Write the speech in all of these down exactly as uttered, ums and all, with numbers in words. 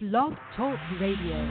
Blog Talk Radio.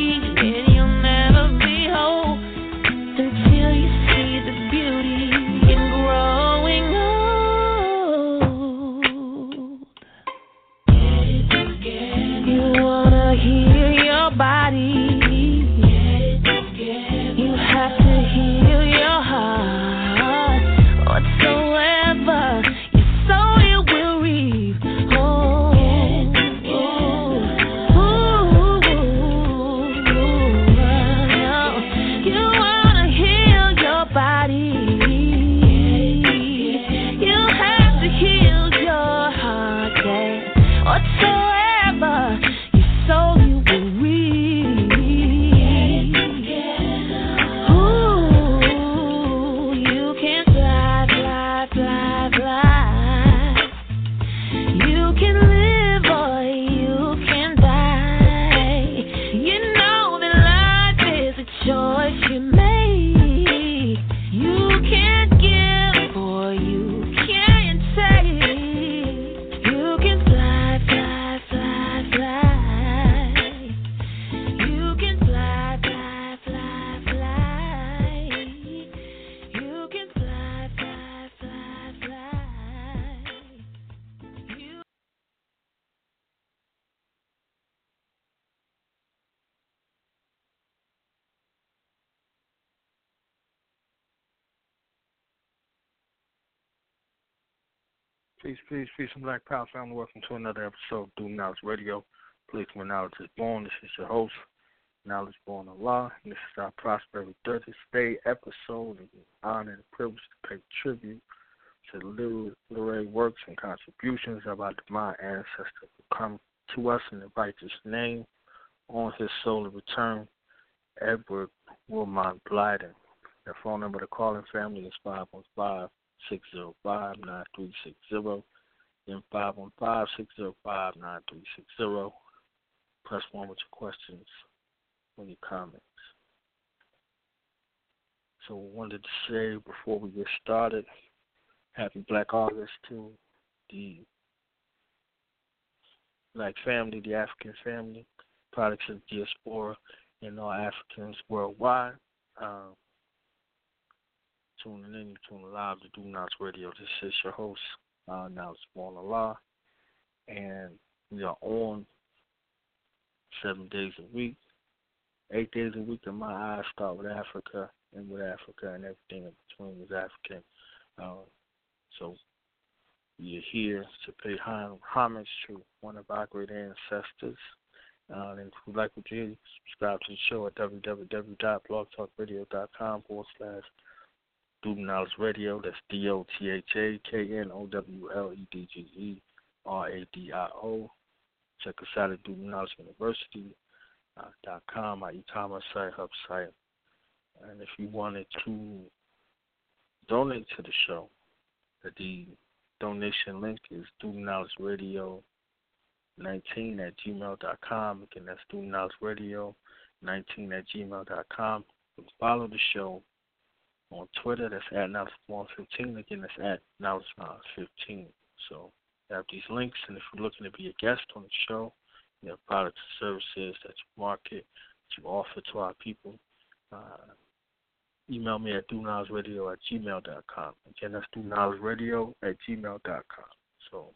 Until you see the beauty Peace, peace, peace, and Black Power family. Welcome to another episode of Do Knowledge Radio. Please, when knowledge is born, this is your host, Knowledge Born Allah. And this is our Prosperity Thursday episode. And we honor and privilege to pay tribute to the literary works and contributions of our divine ancestors who come to us in the righteous name. On his soul of return, Edward Wilmot Blyden. The phone number to call in family is five one five, six zero five, nine three six zero. Then five one five, six zero five, nine three six zero. Press one with your questions or your comments. So I wanted to say before we get started, happy Black August to the Black family, the African family, products of the diaspora, and all Africans worldwide. Um, tuning in, tuning live to Do Knowledge Radio. This is your host, uh, Knowledge Born Allah, and we are on seven days a week, eight days a week in my eyes. Start with Africa, and with Africa, and everything in between is African. Uh, so we are here to pay homage to one of our great ancestors. Uh, and if you'd like to do, subscribe to the show at www.blogtalkradio.com forward slash Do Knowledge Radio. That's D O T H A K N O W L E D G E R A D I O. Check us out at Do Knowledge University uh, dot com, our e-commerce site, hub site. And if you wanted to donate to the show, the donation link is Do Knowledge Radio nineteen at gmail dot com. Again, that's Do Knowledge Radio nineteen at gmail dot com. Follow the show on Twitter. That's at Knowledge Born fifteen. Again, that's at Knowledge fifteen. So you have these links, and if you're looking to be a guest on the show, you have products and services that you market, that you offer to our people, uh, email me at do knowledge radio at gmail dot com. Again, that's do knowledge radio at gmail dot com. So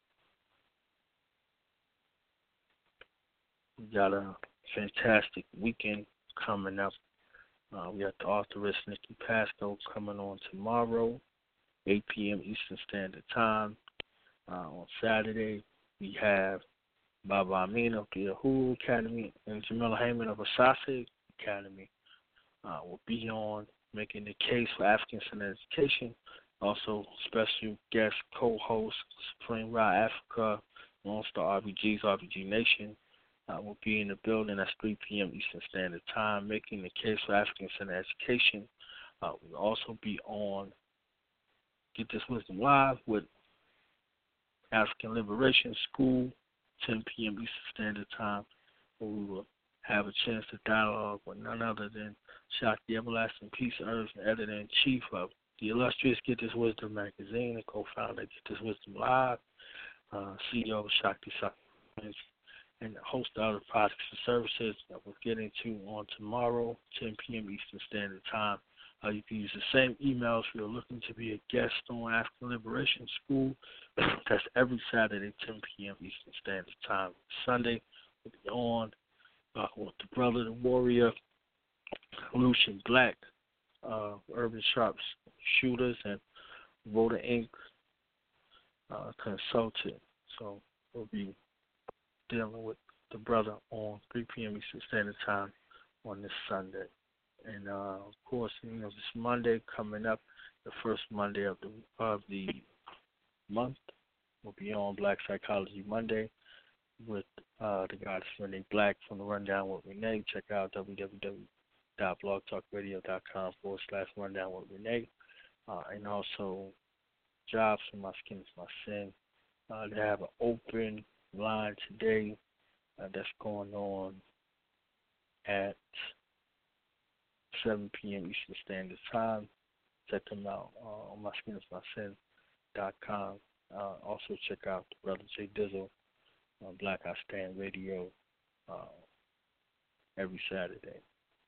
we got a fantastic weekend coming up. Uh, we got the authoress Nikki Pasco coming on tomorrow, eight p.m. Eastern Standard Time. Uh, on Saturday, we have Baba Amin of the Uhuru Academy and Jamila Heyman of Asase Academy uh, will be on making the case for Africans in education. Also, special guest co-host Supreme Ra Africa, Lone Star R B Gs, R B G Nation. Uh, will be in the building. That's three p.m. Eastern Standard Time, making the case for African Center Education. Uh, we'll also be on Get This Wisdom Live with African Liberation School, ten p.m. Eastern Standard Time, where we will have a chance to dialogue with none other than Shakti Everlasting Peace, Herbs, and Editor-in-Chief of the illustrious Get This Wisdom magazine, and co-founder of Get This Wisdom Live, uh, C E O of Shakti Science, and the host of other products and services that we'll get into on tomorrow, ten p.m. Eastern Standard Time. Uh, you can use the same email if you're looking to be a guest on African Liberation School. That's every Saturday, ten p.m. Eastern Standard Time. Sunday, we'll be on uh, with the brother, the warrior, Lucian Black, uh, Urban Sharps Shooters, and Voter Incorporated. Uh, consultant. So we'll be dealing with the brother on three p.m. Eastern Standard Time on this Sunday. And, uh, of course, you know, this Monday coming up, the first Monday of the of the month, will be on Black Psychology Monday with uh, the goddess Renee Black from the Rundown with Renee. Check out www.blogtalkradio.com forward slash Rundown with Renee. Uh, and also, Jobs for My Skin is My Sin. Uh, they have an open line today uh, that's going on at seven p.m. Eastern Standard Time. Check them out uh, on my skin is my sin dot com. Uh, also check out the brother Jay Dizzle on Black I Stand Radio uh, every Saturday.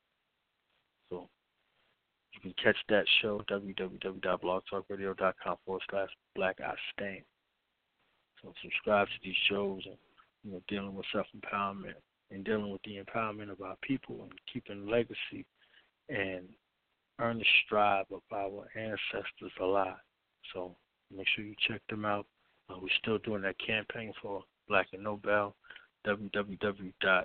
So you can catch that show www.blogtalkradio.com forward slash Black I Stand. So subscribe to these shows and, you know, dealing with self-empowerment and dealing with the empowerment of our people and keeping the legacy and earnest strive of our ancestors alive. So make sure you check them out Uh, we're still doing that campaign for Black and Nobel. w w w dot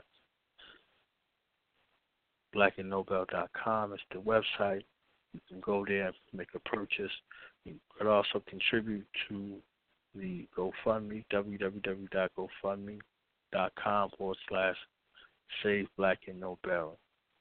black and nobel dot com is the website. You can go there and make a purchase. You could also contribute to the GoFundMe, w w w dot gofundme dot com forward slash Save Black and Nobel.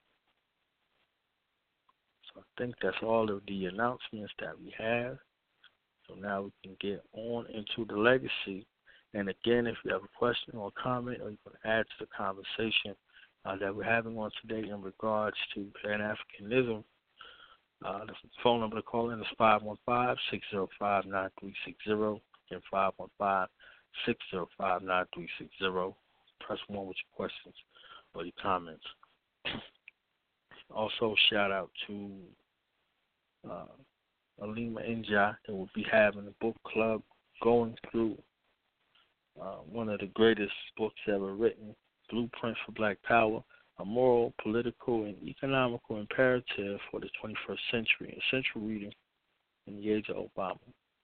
So I think that's all of the announcements that we have. So now we can get on into the legacy. And again, if you have a question or a comment, or you can add to the conversation uh, that we're having on today in regards to Pan-Africanism, uh, the phone number to call in is five one five, six zero five, nine three six zero. Again, five one five, six zero five, nine three six zero. Press one with your questions or your comments. Also, shout out to uh, Alima Inja that will be having a book club going through uh, one of the greatest books ever written, Blueprint for Black Power, a moral, political, and economical imperative for the twenty-first century, essential reading in the age of Obama,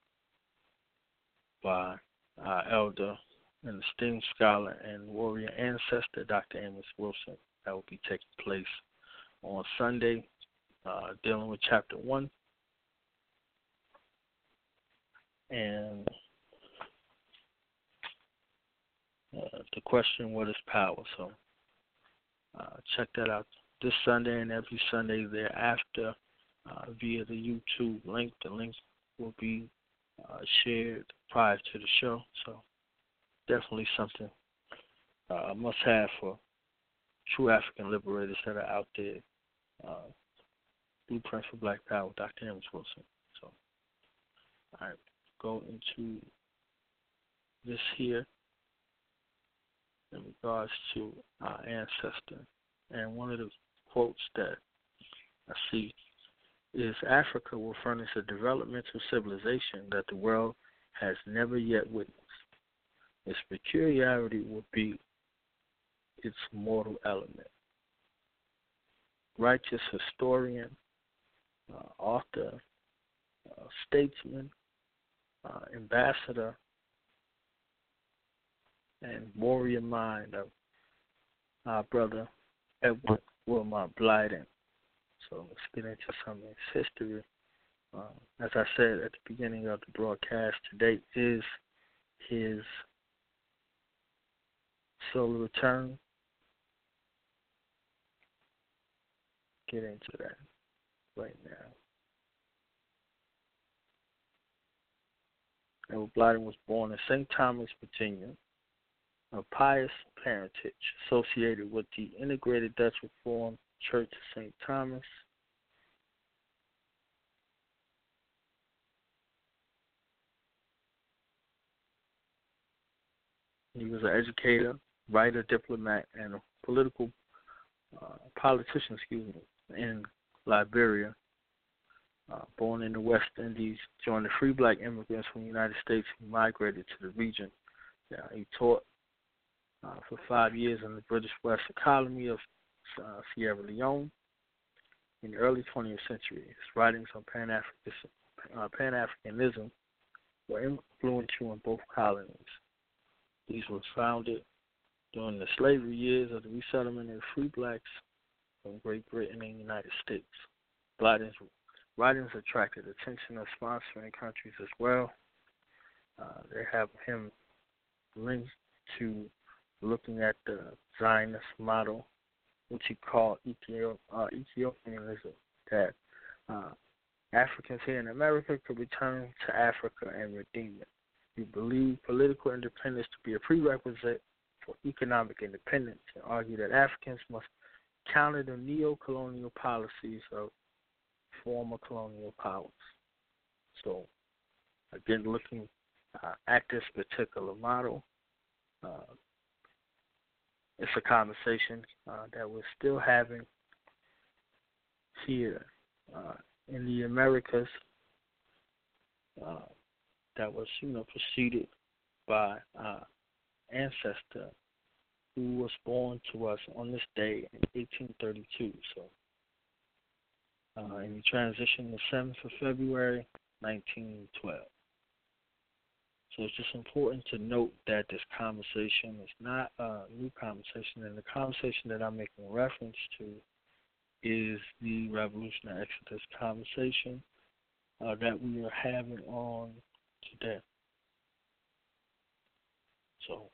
by our elder and esteemed scholar and warrior ancestor, Doctor Amos Wilson. That will be taking place on Sunday, uh, dealing with chapter one. And uh, the question, what is power? So uh, check that out this Sunday and every Sunday thereafter uh, via the YouTube link. The link will be uh, shared prior to the show. So definitely something uh, must have for true African liberators that are out there. Uh, Blueprint for Black Power, Doctor Amos Wilson. So, all right, go into this here in regards to our ancestor. And one of the quotes that I see is, Africa will furnish a developmental civilization that the world has never yet witnessed. Its peculiarity will be its mortal element. Righteous historian, uh, author, uh, statesman, uh, ambassador, and warrior mind of our brother Edward Wilmot Blyden. So let's get into some of his history. Uh, as I said at the beginning of the broadcast, today is his solar return. Get into that right now. Edward Blyden was born in Saint Thomas, Virginia, of pious parentage associated with the Integrated Dutch Reformed Church of Saint Thomas. He was an educator, writer, diplomat, and a political uh, politician, excuse me, in Liberia. Uh, born in the West Indies, joined the free black immigrants from the United States who migrated to the region. Uh, he taught uh, for five years in the British West colony of uh, Sierra Leone. In the early twentieth century, his writings on Pan-African, uh, Pan-Africanism were influential in both colonies. These were founded during the slavery years of the resettlement of free blacks from Great Britain and the United States. Blyden's writings attracted attention of sponsoring countries as well. Uh, they have him linked to looking at the Zionist model, which he called Ethiop- uh, Ethiopianism, that uh, Africans here in America could return to Africa and redeem it. He believed political independence to be a prerequisite for economic independence, and argued that Africans must counter the neo-colonial policies of former colonial powers. So, again, looking uh, at this particular model, uh, it's a conversation uh, that we're still having here uh, in the Americas uh, that was, you know, preceded by our ancestor who was born to us on this day in eighteen thirty-two. So, uh, and he transitioned the seventh of February, nineteen twelve. So it's just important to note that this conversation is not a new conversation, and the conversation that I'm making reference to is the Revolutionary Exodus conversation uh, that we are having on today. So,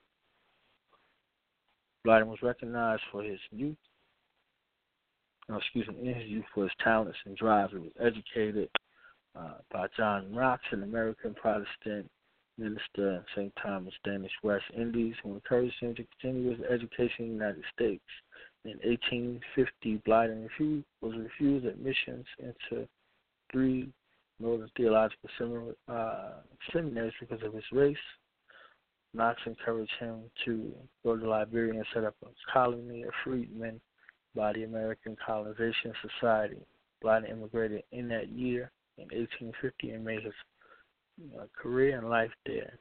Blyden was recognized for his youth, no, excuse me, in his youth for his talents and drive. He was educated uh, by John Knox, an American Protestant minister in Saint Thomas, Danish West Indies, who encouraged him to continue his education in the United States. In eighteen fifty, Blyden refused, was refused admissions into three Northern Theological Seminary, uh, seminaries because of his race. Knox encouraged him to go to Liberia and set up a colony of freedmen by the American Colonization Society. Blyden immigrated in that year in eighteen fifty and made his uh, career and life there.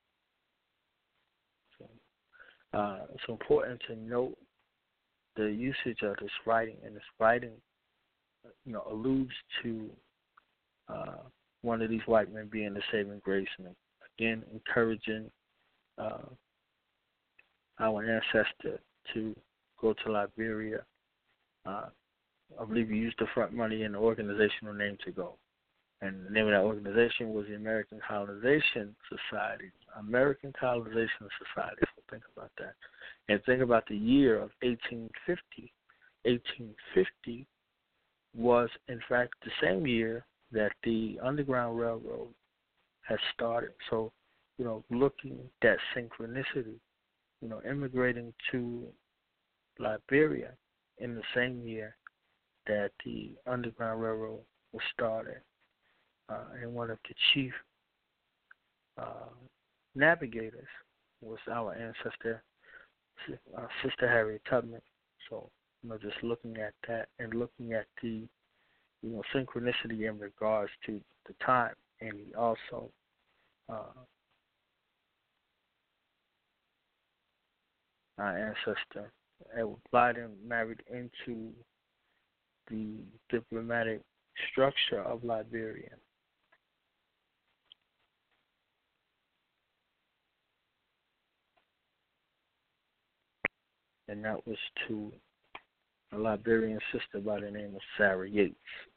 So, uh, it's important to note the usage of this writing, and this writing, you know, alludes to uh, one of these white men being the saving grace, and again encouraging uh, our ancestor to go to Liberia. Uh, I believe he used the front money and the organizational name to go. And the name of that organization was the American Colonization Society. American Colonization Society, so think about that. And think about the year of eighteen fifty. eighteen fifty was, in fact, the same year that the Underground Railroad had started. So, you know, looking at synchronicity, you know, immigrating to Liberia in the same year that the Underground Railroad was started. Uh, and one of the chief uh, navigators was our ancestor, uh, Sister Harriet Tubman. So, you know, just looking at that and looking at the, you know, synchronicity in regards to the time, and he also uh, our ancestor, Edward Blyden, married into the diplomatic structure of Liberia. And that was to a Liberian sister by the name of Sarah Yates.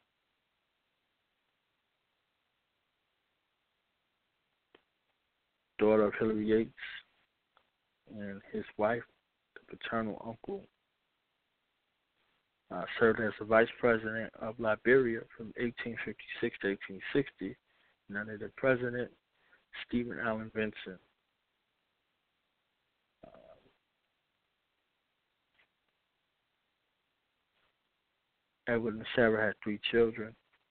Daughter of Hillary Yates and his wife, the paternal uncle, uh, served as the vice president of Liberia from eighteen fifty-six to eighteen sixty, and under the president, Stephen Allen Vincent. Edward and Sarah had three children.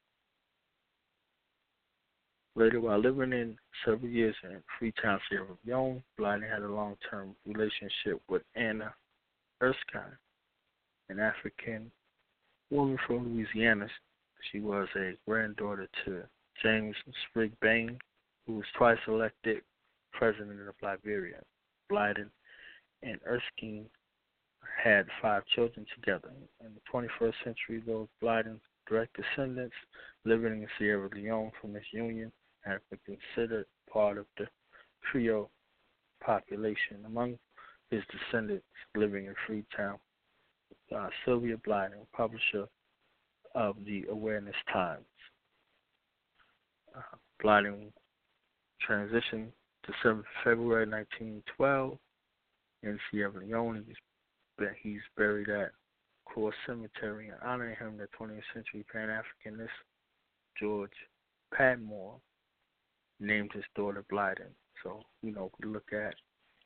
Later, while living in several years in Freetown, Sierra Leone, Blyden had a long-term relationship with Anna Erskine, an African woman from Louisiana. She was a granddaughter to James Sprigg Bain, who was twice elected president of Liberia. Blyden and Erskine had five children together. In the twenty-first century, those Blyden's direct descendants living in Sierra Leone from this union have been considered part of the Creole population. Among his descendants living in Freetown, uh, Sylvia Blyden, publisher of the Awareness Times. Uh, Blyden transitioned to February nineteen twelve in Sierra Leone. He's He's buried at Cross Cemetery, and honoring him, the twentieth century Pan-Africanist George Padmore named his daughter Blyden. So, you know, we look at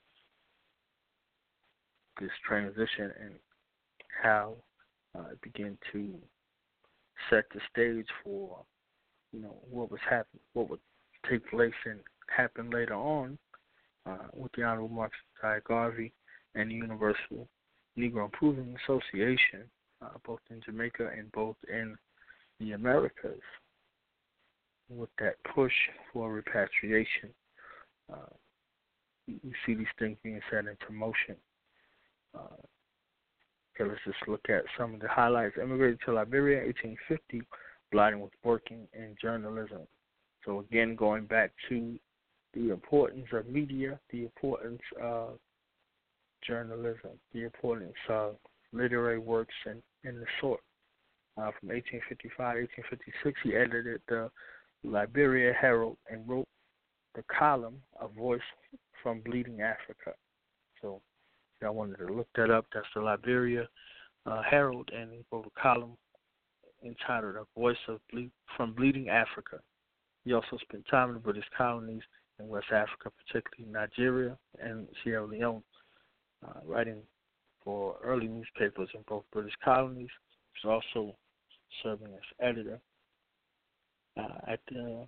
this transition and how uh, it began to set the stage for, you know, what was happen, what would take place and happen later on uh, with the Honorable Marcus Garvey Garvey and the Universal Negro Improving Association, uh, both in Jamaica and both in the Americas, with that push for repatriation. Uh, we see these things being set into motion. Uh, okay, let's just look at some of the highlights. Immigrated to Liberia in eighteen fifty, Blyden was working in journalism. So again, going back to the importance of media, the importance of journalism, the importance of literary works, and, and the sort. Uh, from eighteen fifty-five to eighteen fifty-six, he edited the Liberia Herald and wrote the column A Voice from Bleeding Africa. So I wanted to look that up. That's the Liberia uh, Herald, and he wrote a column entitled A Voice of Ble- from Bleeding Africa. He also spent time in the British colonies in West Africa, particularly Nigeria and Sierra Leone, uh, writing for early newspapers in both British colonies. He was also serving as editor uh, at the,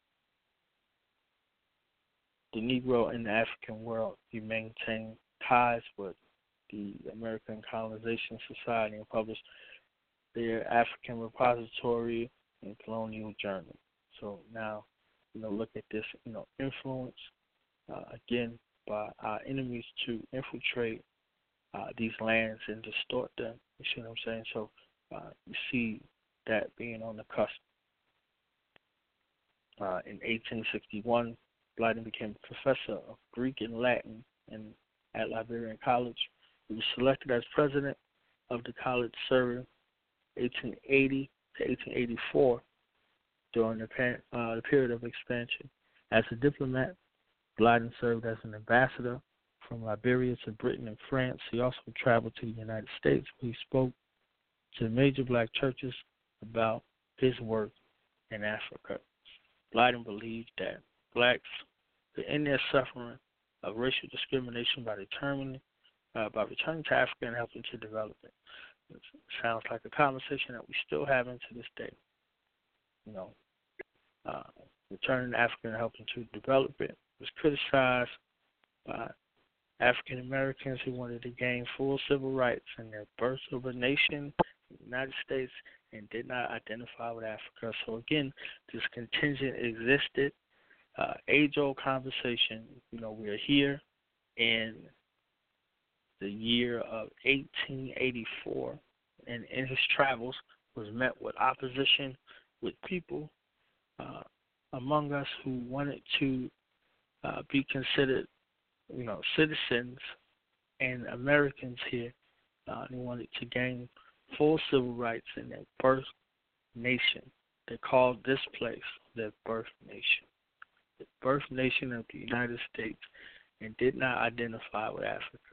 the Negro in the African World. He maintained ties with the American Colonization Society and published their African Repository and Colonial Journal. So now, you know, look at this, you know, influence, uh, again, by our enemies to infiltrate uh, these lands and distort them. You see what I'm saying? So uh, you see that being on the cusp. Uh, in eighteen sixty-one, Blyden became a professor of Greek and Latin in, at Liberian College. He was selected as president of the college, serving eighteen eighty to eighteen eighty-four during the, uh, the period of expansion. As a diplomat, Blyden served as an ambassador from Liberia to Britain and France. He also traveled to the United States, where he spoke to major black churches about his work in Africa. Blyden believed that blacks could end their suffering of racial discrimination by determining, uh, by returning to Africa and helping to develop it. It sounds like a conversation that we still having to this day. You know, uh, returning to Africa and helping to develop it was criticized by African Americans who wanted to gain full civil rights in their birth of a nation, the United States, and did not identify with Africa. So again, this contingent existed, uh, age-old conversation. You know, we are here in the year of eighteen eighty-four, and in his travels was met with opposition with people uh, among us who wanted to uh, be considered, you know, citizens and Americans here. Uh, they wanted to gain full civil rights in their birth nation. They called this place their birth nation, the birth nation of the United States, and did not identify with Africa.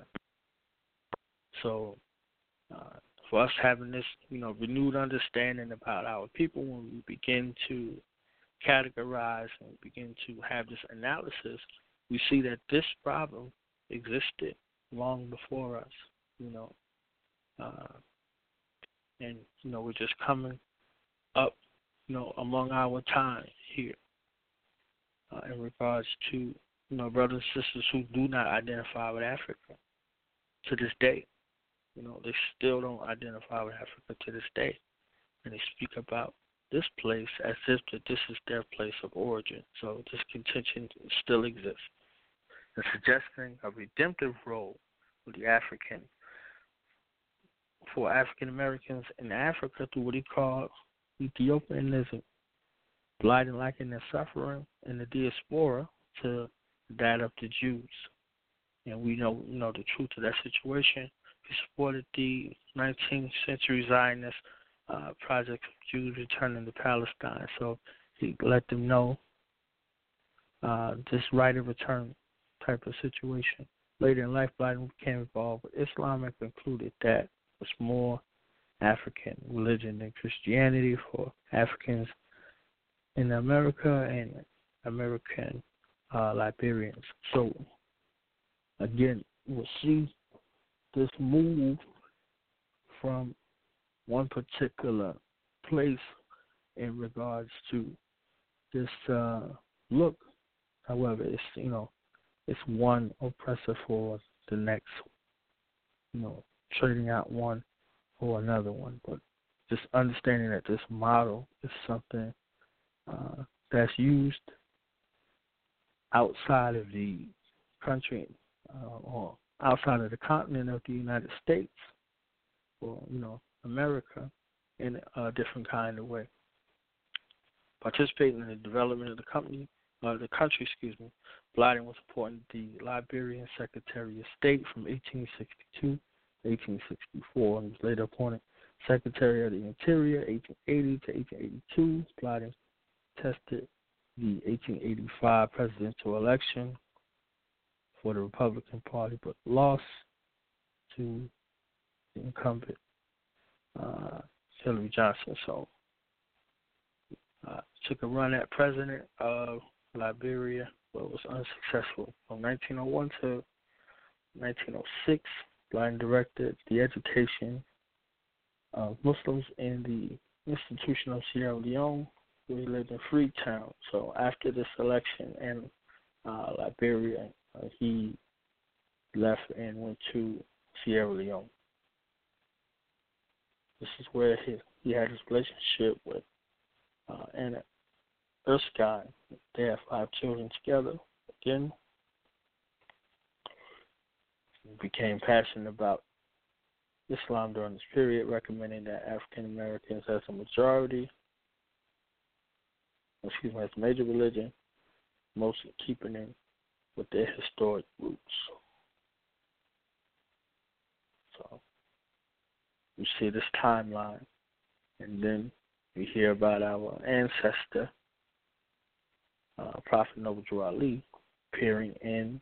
So uh, for us having this, you know, renewed understanding about our people, when we begin to categorize and begin to have this analysis, we see that this problem existed long before us, you know. Uh, and, you know, we're just coming up, you know, among our time here uh, in regards to, you know, brothers and sisters who do not identify with Africa to this day. You know, they still don't identify with Africa to this day. And they speak about this place as if that this is their place of origin. So this contention still exists. And suggesting a redemptive role for the African, for African Americans in Africa through what he called Ethiopianism. Blyden likened their suffering in the diaspora to that of the Jews. And we know, you know the truth of that situation. He supported the nineteenth century Zionist uh, project of Jews returning to Palestine. So he let them know uh, this right of return type of situation. Later in life, Blyden became involved with Islam and concluded that it was more African religion than Christianity for Africans in America and American uh, Liberians. So, again, we'll see this move from one particular place in regards to this uh, look. However, it's, you know, it's one oppressor for the next, you know, trading out one for another one. But just understanding that this model is something uh, that's used outside of the country uh, or outside of the continent of the United States, or, you know, America, in a different kind of way. Participating in the development of the company uh, the country, excuse me. Blyden was appointed the Liberian Secretary of State from eighteen sixty-two to eighteen sixty-four, and was later appointed Secretary of the Interior eighteen eighty to eighteen eighty-two. Blyden tested the eighteen eighty-five presidential election for the Republican Party, but lost to the incumbent uh, Hillary Johnson. So, uh, took a run at president of Liberia, but was unsuccessful. From nineteen oh one to nineteen oh six, Blyden directed the education of Muslims in the institution of Sierra Leone, where he lived in Freetown. So after this election in uh, Liberia, uh, he left and went to Sierra Leone. This is where he, he had his relationship with uh, Anna Erskine. They have five children together. Again, he became passionate about Islam during this period, recommending that African Americans as a majority, excuse me, as a major religion, mostly keeping in with their historic roots. So we see this timeline, and then we hear about our ancestor, uh, Prophet Noble Drew Ali, appearing in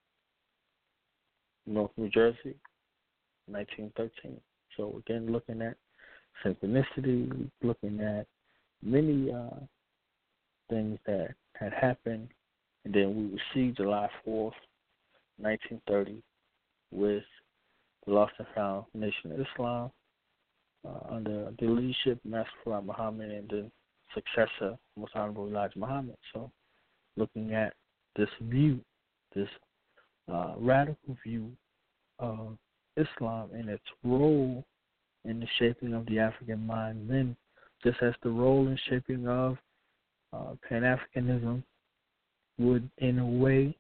North New Jersey, nineteen thirteen. So again, looking at synchronicity, looking at many uh, things that had happened, and then we received July fourth, nineteen thirty, with the lost and found Nation of Islam uh, under the leadership of Master Fard Muhammad and the successor, Most Honorable Elijah Muhammad. So looking at this view, this uh, radical view of Islam and its role in the shaping of the African mind, then just as the role in shaping of uh, Pan-Africanism would, in a way,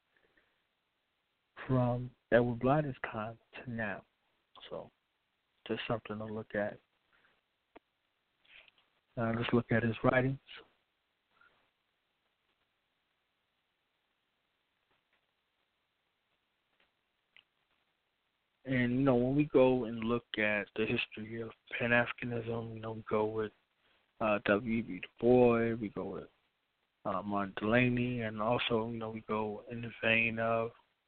from Edward Blyden's time to now. So just something to look at. Uh, let's look at his writings. And, you know, when we go and look at the history of Pan-Africanism, you know, we go with uh, W E B Du Bois, we go with uh, Martin Delany, and also, you know, we go in the vein of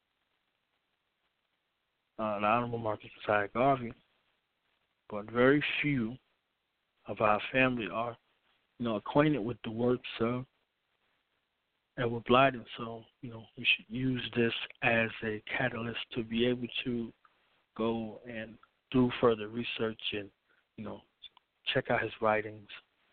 uh, the Honorable Marcus Messiah Garvey. But very few of our family are, you know, acquainted with the works of Edward Blyden. So, you know, we should use this as a catalyst to be able to go and do further research and, you know, check out his writings.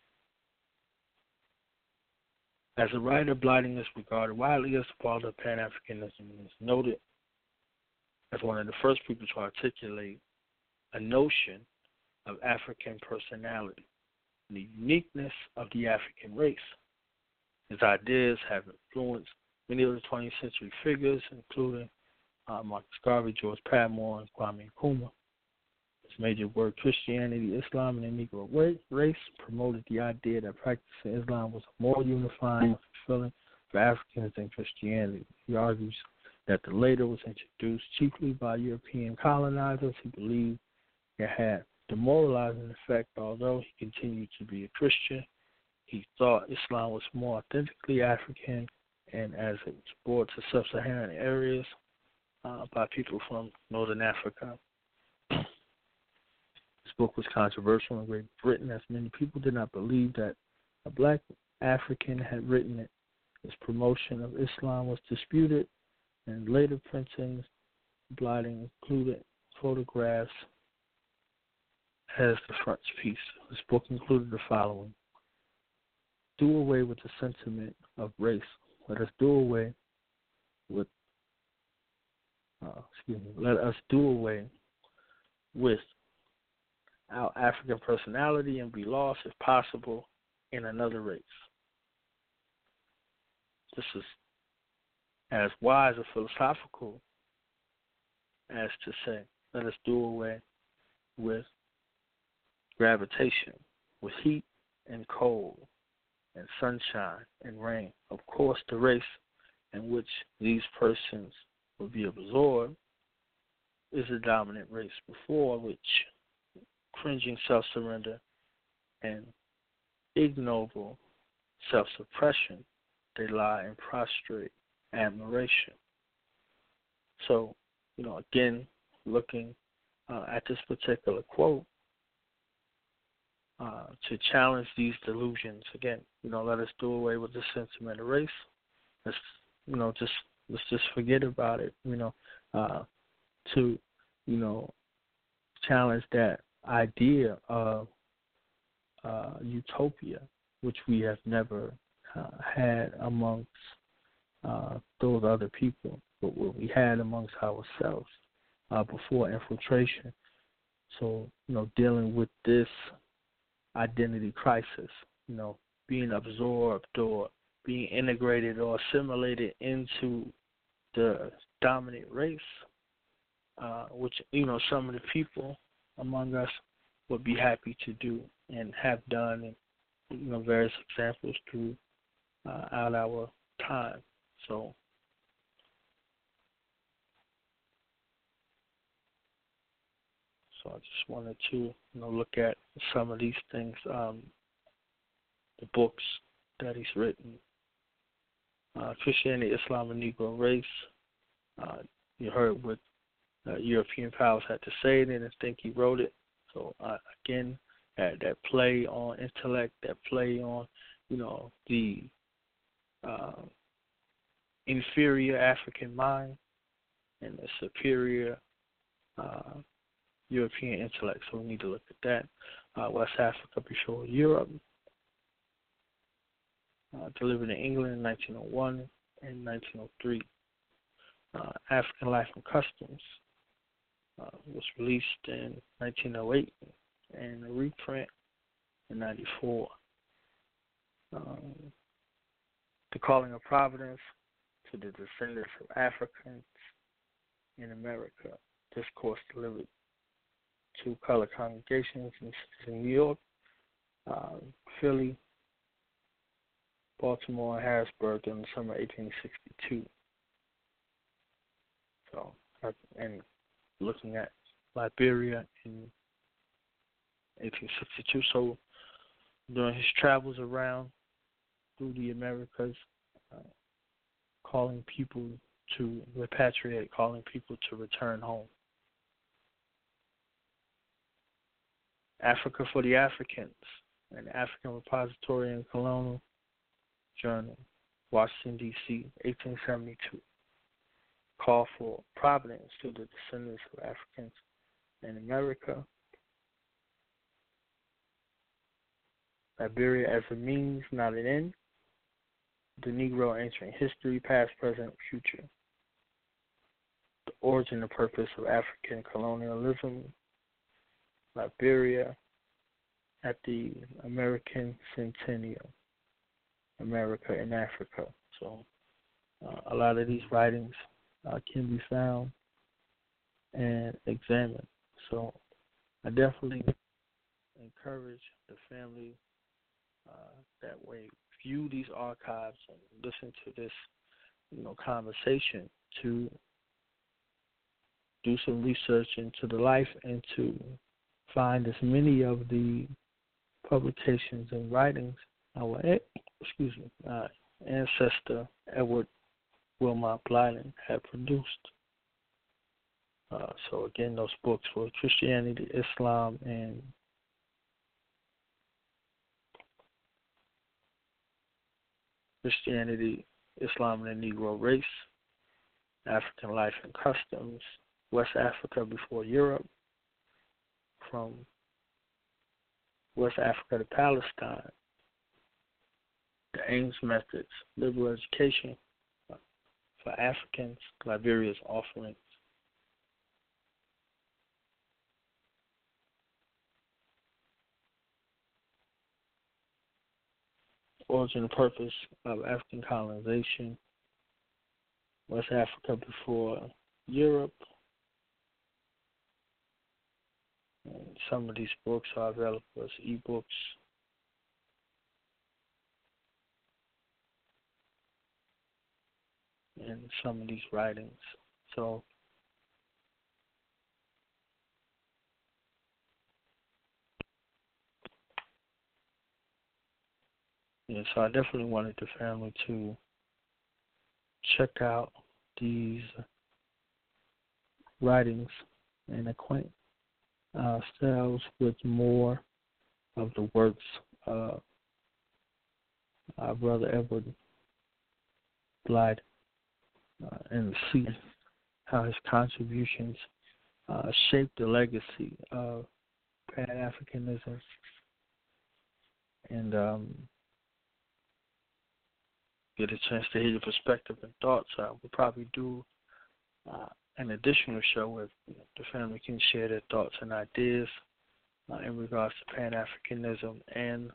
As a writer, Blyden is regarded widely as the father of Pan-Africanism and is noted as one of the first people to articulate a notion of African personality and the uniqueness of the African race. His ideas have influenced many of the twentieth century figures, including uh, Marcus Garvey, George Padmore, and Kwame Nkrumah. His major work, Christianity, Islam, and the Negro Race, promoted the idea that practicing Islam was more unifying and fulfilling for Africans than Christianity. He argues that the latter was introduced chiefly by European colonizers who believed it had demoralizing effect. Although he continued to be a Christian, he thought Islam was more authentically African, and as it was brought to sub-Saharan areas uh, by people from Northern Africa. This book was controversial in Great Britain, as many people did not believe that a black African had written it. His promotion of Islam was disputed, and later printings, Blyden included photographs as the frontispiece. This book included the following: do away with the sentiment of race. Let us do away with, uh, excuse me, let us do away with our African personality and be lost, if possible, in another race. This is as wise or philosophical as to say, let us do away with gravitation, with heat and cold, and sunshine and rain. Of course, the race in which these persons will be absorbed is a dominant race, before which cringing self-surrender and ignoble self-suppression, they lie in prostrate admiration. So, you know, again, looking uh, at this particular quote, uh, to challenge these delusions, again, you know, let us do away with the sentiment of race. Let's, you know, just let's just forget about it. You know, uh, to, you know, challenge that idea of uh, utopia, which we have never uh, had amongst uh, those other people, but what we had amongst ourselves uh, before infiltration. So, you know, dealing with this identity crisis, you know, being absorbed or being integrated or assimilated into the dominant race, uh, which, you know, some of the people among us would be happy to do and have done, and, you know, various examples through uh, out our time. So, so I just wanted to, you know, look at some of these things, um, the books that he's written, uh, Christianity, Islam, and Negro Race. Uh, you heard what uh, European powers had to say, and I think he wrote it. So uh, again, that, that play on intellect, that play on, you know, the uh, inferior African mind and the superior uh, European intellect. So we need to look at that. Uh, West Africa before Europe, uh, delivered in England in nineteen oh one and nineteen oh three. Uh, African Life and Customs uh, was released in nineteen oh eight and a reprint in ninety-four. Um, the Calling of Providence to the Descendants of Africans in America. Discourse delivered to color congregations in New York, uh, Philly, Baltimore, and Harrisburg in the summer of eighteen sixty-two. So, and looking at Liberia in eighteen sixty-two. So, during his travels around through the Americas, uh, calling people to repatriate, calling people to return home. Africa for the Africans, an African Repository and Colonial Journal, Washington, D C, eighteen seventy-two. Call for providence to the descendants of Africans in America. Liberia as a means, not an end. The Negro Ancient History, Past, Present, Future. The Origin and Purpose of African Colonialism. Liberia at the American Centennial. America in Africa. So uh, a lot of these writings uh, can be found and examined. So I definitely encourage the family uh, that way view these archives and listen to this, you know, conversation, to do some research into the life and to find as many of the publications and writings our excuse me uh, ancestor Edward Wilmot Blyden had produced. Uh, so again, those books were Christianity, Islam, and Christianity, Islam, and the Negro Race, African Life and Customs, West Africa before Europe, from West Africa to Palestine, the Ames Methods, Liberal Education for Africans, Liberia's Offerings. Origin and Purpose of African Colonization, West Africa before Europe. And some of these books are available as ebooks. in some of these writings. So, yeah, so I definitely wanted the family to check out these writings and acquaint ourselves with more of the works of our brother Edward Blyden, uh, and see how his contributions uh, shaped the legacy of Pan-Africanism, and um, get a chance to hear your perspective and thoughts. Uh, we'll probably do uh, an additional show where you know, the family can share their thoughts and ideas uh, in regards to Pan-Africanism and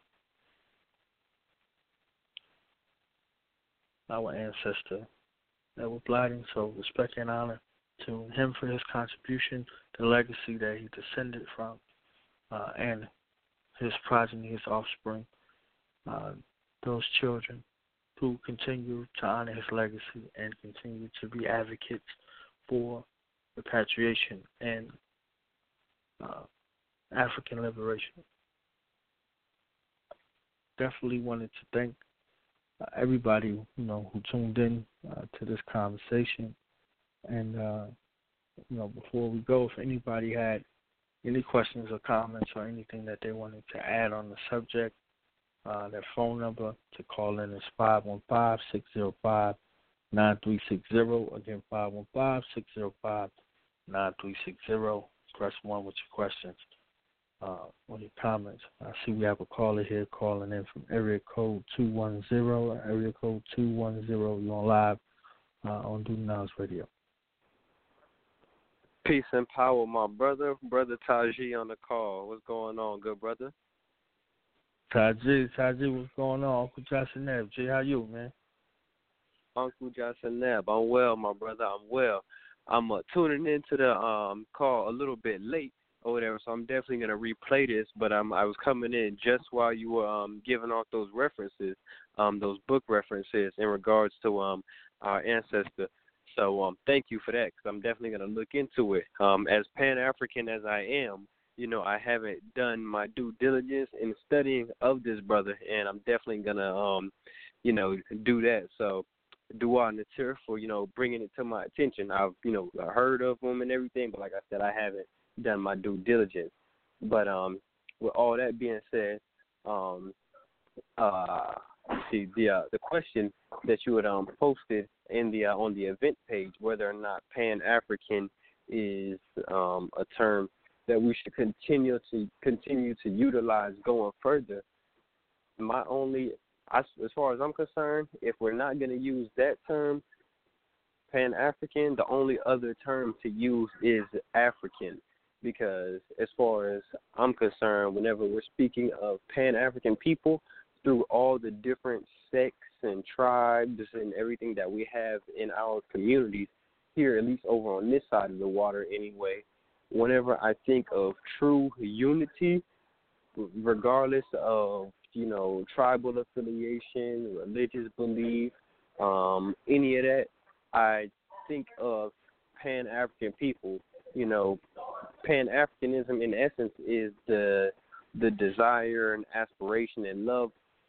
our ancestor Edward Blyden. So respect and honor to him for his contribution, the legacy that he descended from, uh, and his progeny, his offspring, uh, those children who continue to honor his legacy and continue to be advocates for repatriation and uh, African liberation. Definitely wanted to thank uh, everybody you know who tuned in uh, to this conversation. And uh, you know, before we go, if anybody had any questions or comments or anything that they wanted to add on the subject, uh, their phone number to call in is five one five, six zero five, nine three six zero. Again, five one five, six zero five, nine three six zero. Press one with your questions uh, or your comments. I see we have a caller here calling in from area code two one zero. Area code two one zero. You're on live uh, on Duty Knowledge Radio. Peace and power, my brother. Brother Taji on the call. What's going on, good brother? Taji, Taji, what's going on? Uncle Johnson Neb. Jay, how you, man? Uncle Johnson Neb. I'm well, my brother. I'm well. I'm uh, tuning into the um call a little bit late or whatever, so I'm definitely going to replay this, but um, I was coming in just while you were um giving off those references, um those book references in regards to um our ancestor. So um, thank you for that, because I'm definitely going to look into it. Um, as Pan-African as I am, you know, I haven't done my due diligence in studying of this brother, and I'm definitely going to, um, you know, do that. So dua natir for, you know, bringing it to my attention. I've, you know, heard of him and everything, but like I said, I haven't done my due diligence. But um, with all that being said, um, uh, see the uh, the question that you had um posted in the uh, on the event page, whether or not Pan-African is um a term that we should continue to continue to utilize going further. My only, as far as I'm concerned, if we're not going to use that term, Pan-African, the only other term to use is African, because as far as I'm concerned, whenever we're speaking of Pan-African people, through all the different sects and tribes and everything that we have in our communities here, at least over on this side of the water anyway, whenever I think of true unity, regardless of, you know, tribal affiliation, religious belief, um, any of that, I think of Pan-African people. You know, Pan-Africanism in essence is the the desire and aspiration and love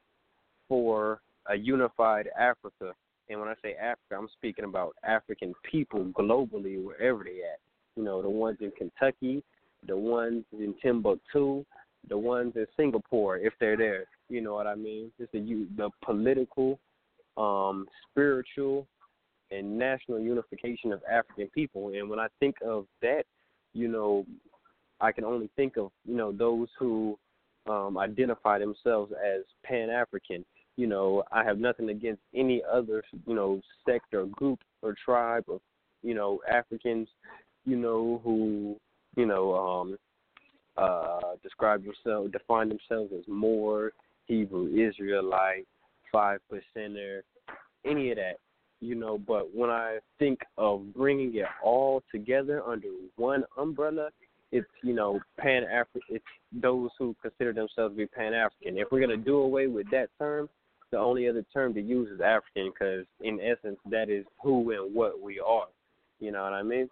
for a unified Africa. And when I say Africa, I'm speaking about African people globally, wherever they at. You know, the ones in Kentucky, the ones in Timbuktu, the ones in Singapore, if they're there. You know what I mean? It's the, the political, um, spiritual, and national unification of African people. And when I think of that, you know, I can only think of, you know, those who um, identify themselves as Pan-African. You know, I have nothing against any other, you know, sect or group or tribe of, you know, Africans, you know, who, you know, um, uh, describe themselves, define themselves as Moor, Hebrew, Israelite, five percenter, any of that, you know. But when I think of bringing it all together under one umbrella, it's, you know, Pan-African. It's those who consider themselves to be Pan-African. If we're going to do away with that term, the only other term to use is African because, in essence, that is who and what we are. You know what I mean?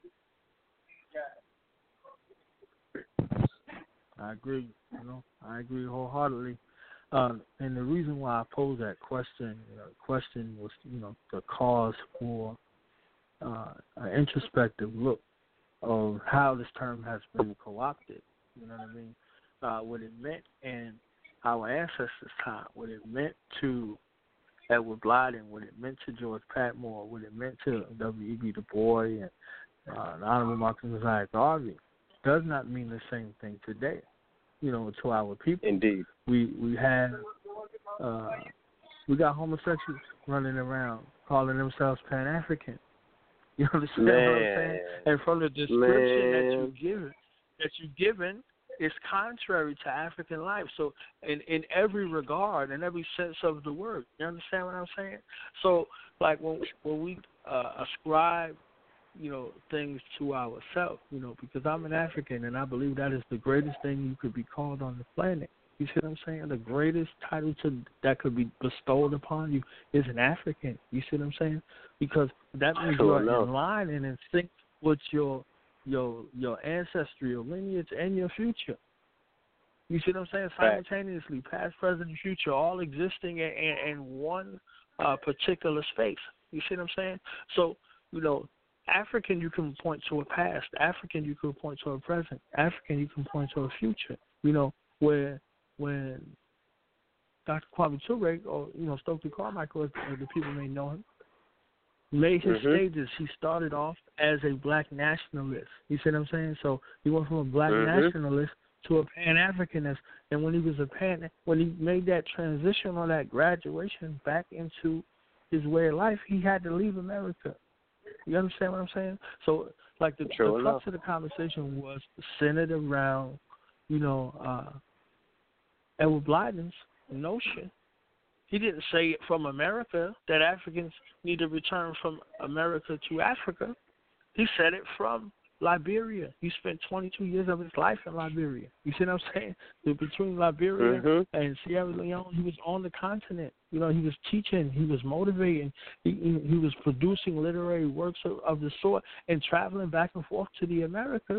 I agree. You know, I agree wholeheartedly. Uh, and the reason why I posed that question, you know, question was, you know, the cause for uh, an introspective look of how this term has been co-opted. You know what I mean? Uh, what it meant in our ancestors' time, what it meant to Edward Blyden, what it meant to George Patmore, what it meant to W E B Du Bois and uh, the Honorable Marcus Mosiah Garvey, does not mean the same thing today. You know, to our people. Indeed. We we have uh, we got homosexuals running around calling themselves Pan-African. You understand Man. what I'm saying? And from the description Man. that you given, that you've given, it's contrary to African life. So in, in every regard, in every sense of the word, you understand what I'm saying? So like when when we uh, ascribe, you know, things to ourselves, you know, because I'm an African and I believe that is the greatest thing you could be called on the planet. You see what I'm saying? The greatest title to that could be bestowed upon you is an African. You see what I'm saying? Because that means Sure you are enough. in line and in sync with your your your ancestry, your lineage, and your future. You see what I'm saying? Simultaneously, past, present, and future, all existing in, in, in one uh, particular space. You see what I'm saying? So, you know, African, you can point to a past. African, you can point to a present. African, you can point to a future. You know, where when Doctor Kwame Ture, or you know Stokely Carmichael, as the people may know him, made his mm-hmm. stages, he started off as a black nationalist. You see what I'm saying? So he went from a black mm-hmm. nationalist to a Pan-Africanist, and when he was a Pan, when he made that transition or that graduation back into his way of life, he had to leave America. You understand what I'm saying? So, like, the, the crux of the conversation was centered around, you know, uh, Edward Blyden's notion. He didn't say it from America, that Africans need to return from America to Africa. He said it from Liberia. He spent twenty-two years of his life in Liberia. You see what I'm saying? Between Liberia mm-hmm. and Sierra Leone, he was on the continent. You know, he was teaching, he was motivating, he, he, he was producing literary works of, of the sort and traveling back and forth to the Americas,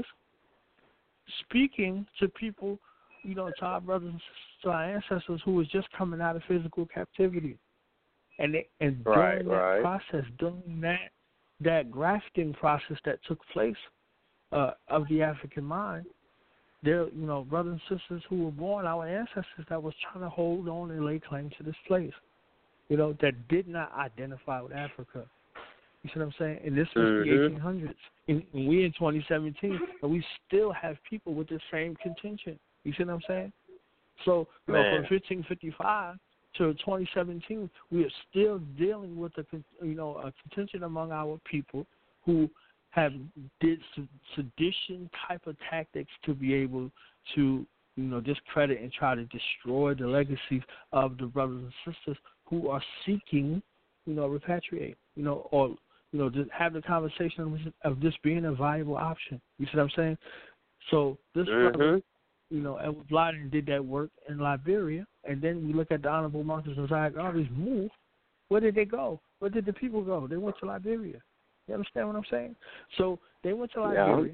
speaking to people, you know, to our brothers and sisters, to our ancestors who was just coming out of physical captivity. And they, and right, during that right. process, during that that grafting process that took place, Uh, of the African mind, there, you know, brothers and sisters who were born, our ancestors that was trying to hold on and lay claim to this place, you know, that did not identify with Africa. You see what I'm saying? And this was mm-hmm. the eighteen hundreds. And we in twenty seventeen, and we still have people with the same contention. You see what I'm saying? So, you know, from fifteen fifty-five to twenty seventeen, we are still dealing with a, you know, a contention among our people who have did sedition type of tactics to be able to, you know, discredit and try to destroy the legacies of the brothers and sisters who are seeking, you know, repatriate, you know, or, you know, just have the conversation of this being a viable option. You see what I'm saying? So this mm-hmm. brother, you know, Edward Blyden did that work in Liberia, and then we look at the Honorable Marcus Mosiah Garvey's move. Where did they go? Where did the people go? They went to Liberia. You understand what I'm saying? So they went to Liberia,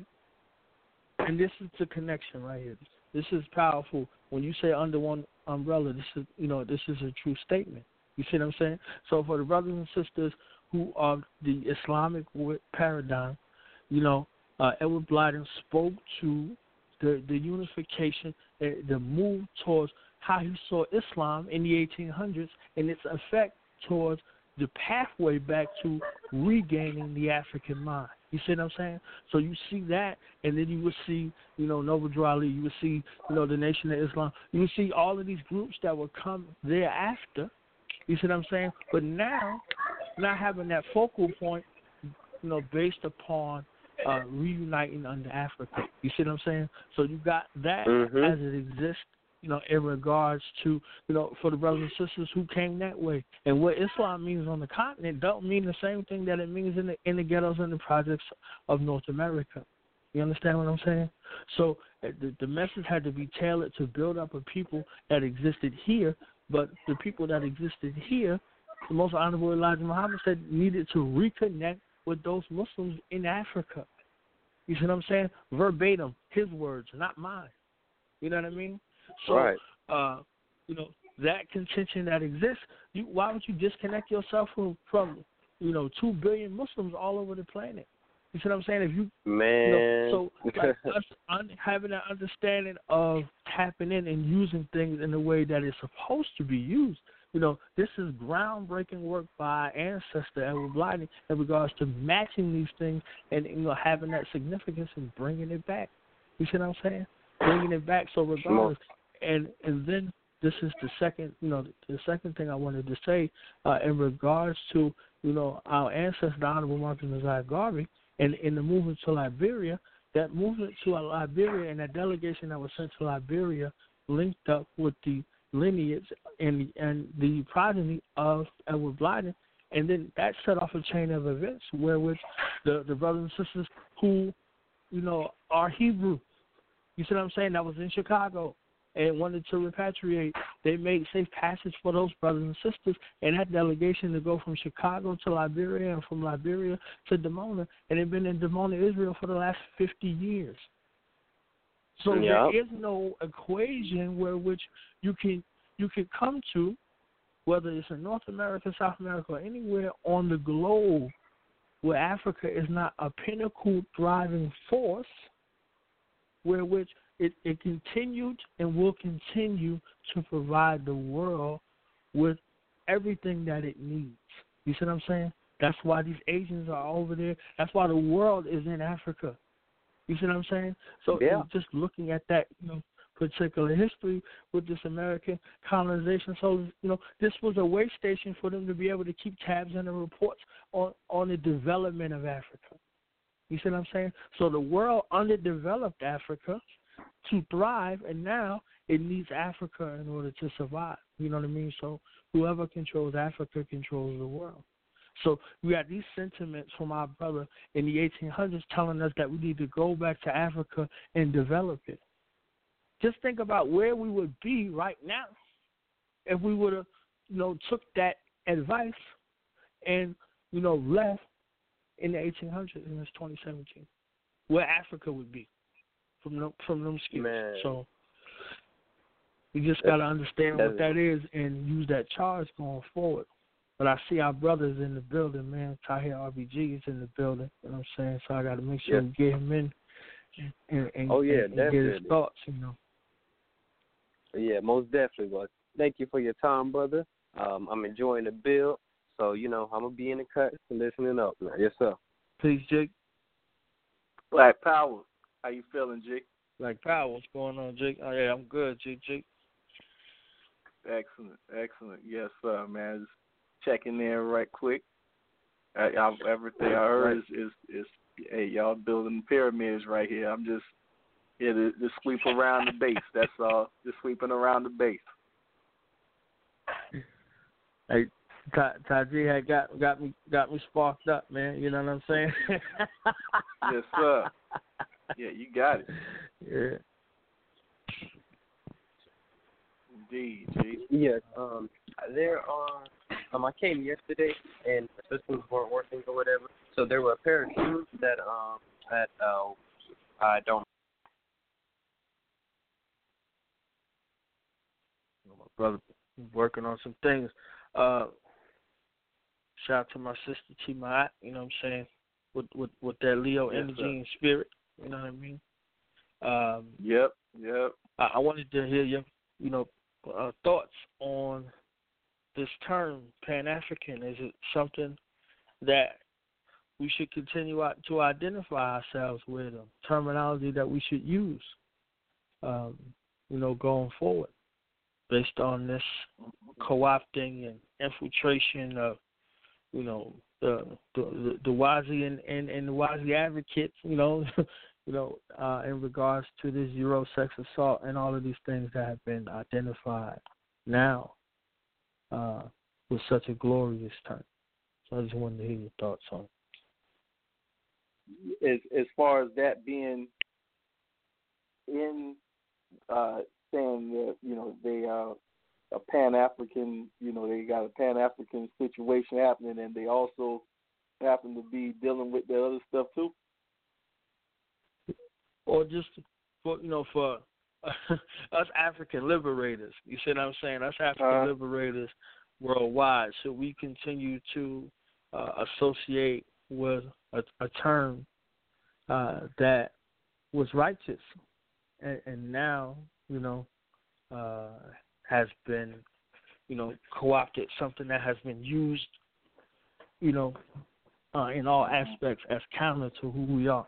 yeah. And this is the connection right here. This is powerful. When you say under one umbrella, this is, you know, this is a true statement. You see what I'm saying? So for the brothers and sisters who are the Islamic paradigm, you know, uh, Edward Blyden spoke to the the unification, the, the move towards how he saw Islam in the eighteen hundreds and its effect towards the pathway back to regaining the African mind. You see what I'm saying? So you see that, and then you would see, you know, Noble Drew Ali, you would see, you know, the Nation of Islam. You would see all of these groups that would come thereafter. You see what I'm saying? But now, not having that focal point, you know, based upon uh, reuniting under Africa. You see what I'm saying? So you got that mm-hmm. as it exists, you know, in regards to, you know, for the brothers and sisters who came that way. And what Islam means on the continent don't mean the same thing that it means in the in the ghettos and the projects of North America. You understand what I'm saying? So the, the message had to be tailored to build up a people that existed here But the people that existed here, the Most Honorable Elijah Muhammad said, needed to reconnect with those Muslims in Africa. You see what I'm saying? Verbatim, his words, not mine. You know what I mean? So, right. uh, you know, that contention that exists, you, why would you disconnect yourself from, from, you know, two billion Muslims all over the planet? You see what I'm saying? If you, Man. you know, so like us un, having that understanding of tapping in and using things in the way that it's supposed to be used, you know, this is groundbreaking work by our ancestor Edward Blyden in regards to matching these things and, you know, having that significance and bringing it back. You see what I'm saying? Bringing it back. So regardless, and and then this is the second, you know, the second thing I wanted to say uh, in regards to, you know, our ancestor, the Honorable Marcus Mosiah Garvey, and in the movement to Liberia, that movement to Liberia and that delegation that was sent to Liberia linked up with the lineage and and the progeny of Edward Blyden, and then that set off a chain of events where which the, the brothers and sisters who, you know, are Hebrew, you see what I'm saying, that was in Chicago and wanted to repatriate, they made safe passage for those brothers and sisters and that delegation to go from Chicago to Liberia and from Liberia to Dimona, and they've been in Dimona, Israel for the last fifty years. So yep. There is no equation where which you can you can come to, whether it's in North America, South America, or anywhere on the globe where Africa is not a pinnacle driving force, where which it, it continued and will continue to provide the world with everything that it needs. You see what I'm saying? That's why these Asians are over there. That's why the world is in Africa. You see what I'm saying? So yeah. Just looking at that, you know, particular history with this American colonization. So, you know, this was a way station for them to be able to keep tabs on the reports on, on the development of Africa. You see what I'm saying? So the world underdeveloped Africa to thrive, and now it needs Africa in order to survive. You know what I mean? So whoever controls Africa controls the world. So we got these sentiments from our brother in the eighteen hundreds telling us that we need to go back to Africa and develop it. Just think about where we would be right now if we would have, you know, took that advice and, you know, left in the eighteen hundreds and it's twenty seventeen. Where Africa would be from them, from them skills. Man. So we just got to understand what that is and use that charge going forward. But I see our brothers in the building, man. Tahir R B G is in the building. You know what I'm saying? So I got to make sure yeah. we get him in and, and, oh, yeah, and, and get his thoughts, you know. Yeah, most definitely. Well, thank you for your time, brother. Um, I'm enjoying the build. So, you know, I'm going to be in the cut and listening up. Man. Yes, sir. Peace, Jake. Black Power. How you feeling, Jake? Black Power. What's going on, Jake? Oh, yeah, I'm good, Jake. Jake. Excellent. Excellent. Yes, sir, man. Just checking in right quick. Uh, y'all, everything I heard is, is, is, hey, y'all building pyramids right here. I'm just here to, to sweep around the base. That's all. Just sweeping around the base. Hey, Taji had got got me got me sparked up, man. You know what I'm saying? Yes, sir. Yeah, you got it. Yeah. Indeed, G. Yes. Um, there are. Um, I came yesterday and the systems weren't working or whatever. So there were a pair of shoes that um that uh I don't. My brother working on some things. Uh, shout out to my sister Chima, you know what I'm saying, with with, with that Leo yes, energy sir. and spirit, you know what I mean? Um, yep, yep. I, I wanted to hear your, you know, uh, thoughts on this term, Pan-African. Is it something that we should continue out to identify ourselves with, a terminology that we should use, um, you know, going forward, based on this co-opting and infiltration of, you know, the the, the Wazi and, and, and the Wazi advocates, you know, you know, uh, in regards to this Euro sex assault and all of these things that have been identified now uh, with such a glorious term. So I just wanted to hear your thoughts on it. As as far as that being in uh, saying that, you know, they uh, a Pan African, you know, they got a Pan African situation happening, and they also happen to be dealing with the other stuff too? Or just for you know for us African liberators, you see what I'm saying? Us African uh, liberators worldwide, should we continue to uh, associate with a, a term uh, that was righteous, and, and now you know uh, has been you know co-opted, something that has been used you know uh, in all aspects as counter to who we are.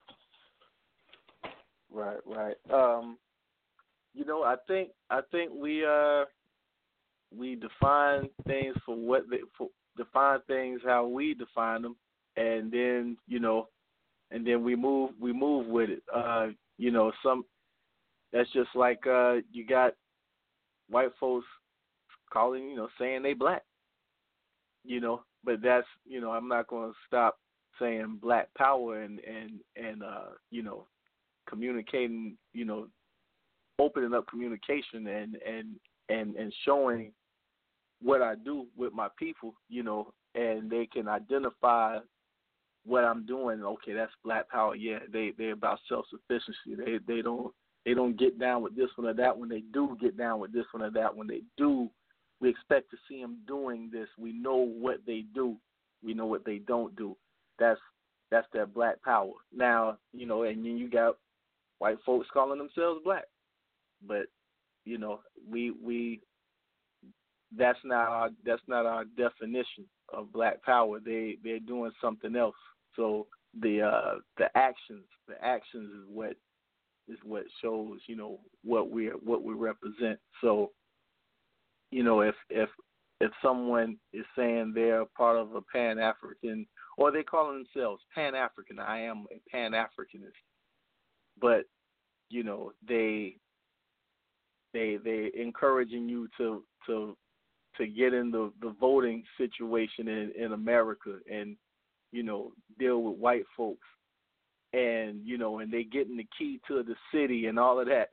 Right, right. Um, you know, I think I think we uh we define things for what they for, define things how we define them, and then you know, and then we move we move with it. Uh, you know, some that's just like uh, you got white folks calling, you know, saying they black. You know, but that's you know, I'm not going to stop saying black power and and and uh, you know. communicating, you know, opening up communication and, and, and, and showing what I do with my people, you know, and they can identify what I'm doing. Okay, that's black power. Yeah, they they're about self sufficiency. They they don't they don't get down with this one or that one. They do get down with this one or that one. They do. We expect to see them doing this. We know what they do. We know what they don't do. That's that's their black power. Now, you know, and then you got white folks calling themselves black, but you know, we we that's not our that's not our definition of black power. They they're doing something else. So the uh, the actions the actions is what is what shows you know what we what we represent. So you know if if if someone is saying they're part of a Pan African or they call themselves Pan African, I am a Pan Africanist. But you know they they they encouraging you to to to get in the, the voting situation in, in America and you know deal with white folks and you know and they getting the key to the city and all of that.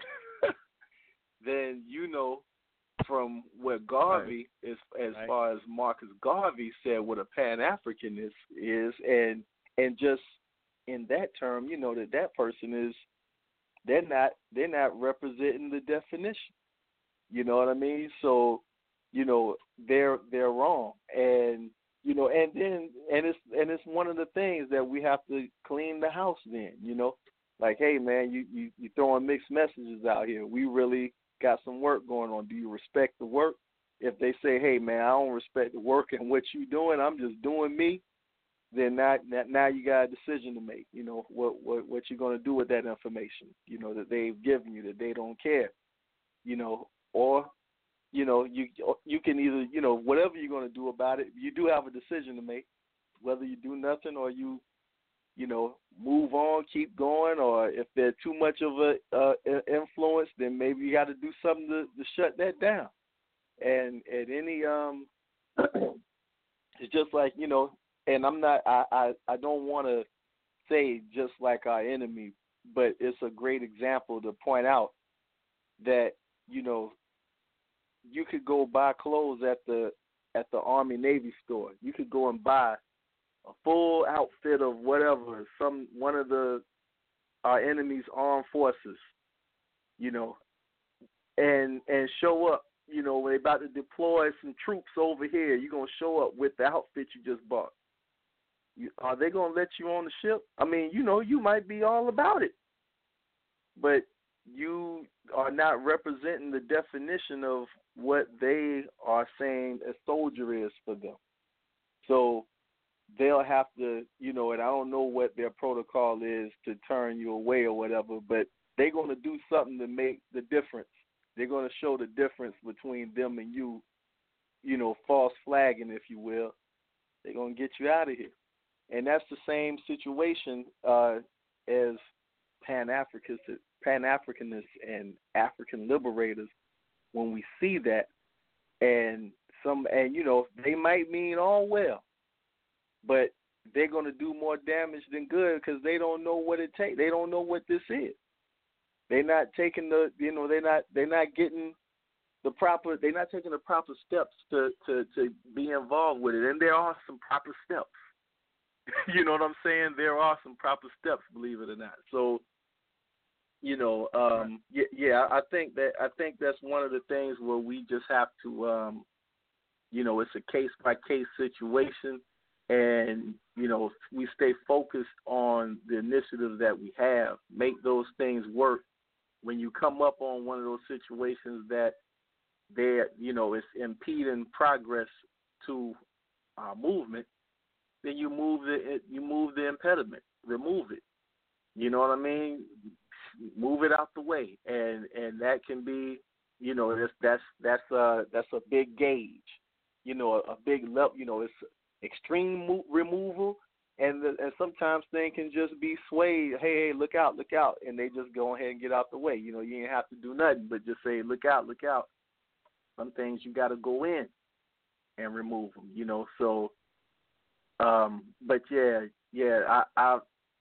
Then you know from what Garvey right. is as right. far as Marcus Garvey said what a Pan Africanist is and and just in that term you know that that person is. They're not they're not representing the definition. You know what I mean? So, you know, they're they're wrong. And you know, and then and it's and it's one of the things that we have to clean the house then, you know. Like, hey man, you, you, you throwing mixed messages out here. We really got some work going on. Do you respect the work? If they say, hey man, I don't respect the work and what you doing, I'm just doing me, then now, now you got a decision to make, you know, what what, what you're going to do with that information, you know, that they've given you, that they don't care, you know, or, you know, you you can either, you know, whatever you're going to do about it, you do have a decision to make, whether you do nothing or you, you know, move on, keep going, or if there's too much of a uh, influence, then maybe you got to do something to, to shut that down. And at any, um, it's just like, you know, and I'm not, I, I, I don't want to say just like our enemy, but it's a great example to point out that, you know, you could go buy clothes at the at the Army Navy store. You could go and buy a full outfit of whatever, some one of the our enemy's armed forces, you know, and and show up, you know, when they're about to deploy some troops over here, you're gonna show up with the outfit you just bought. You, are they gonna let you on the ship? I mean, you know, you might be all about it, but you are not representing the definition of what they are saying a soldier is for them. So they'll have to, you know, and I don't know what their protocol is to turn you away or whatever, but they're going to do something to make the difference. They're going to show the difference between them and you, you know, false flagging, if you will. They're going to get you out of here. And that's the same situation uh, as Pan-Africanists, Pan-Africanists and African liberators. When we see that, and some, and you know, they might mean all well, but they're going to do more damage than good because they don't know what it takes. They don't know what this is. They're not taking the, you know, they're not, they're not getting the proper. They're not taking the proper steps to to to be involved with it. And there are some proper steps. You know what I'm saying? There are some proper steps, believe it or not. So, you know, um, yeah, yeah, I think that I think that's one of the things where we just have to, um, you know, it's a case by case situation, and you know, we stay focused on the initiatives that we have, make those things work. When you come up on one of those situations that they, you know, it's impeding progress to our movement, then you move the you move the impediment, remove it. You know what I mean? Move it out the way, and and that can be, you know, that's that's that's a that's a big gauge, you know, a, a big level. You know, it's extreme mo- removal, and the, and sometimes things can just be swayed. Hey, hey, look out, look out, and they just go ahead and get out the way. You know, you ain't have to do nothing but just say, look out, look out. Some things you got to go in and remove them. You know, so. Um, but yeah, yeah, I, I,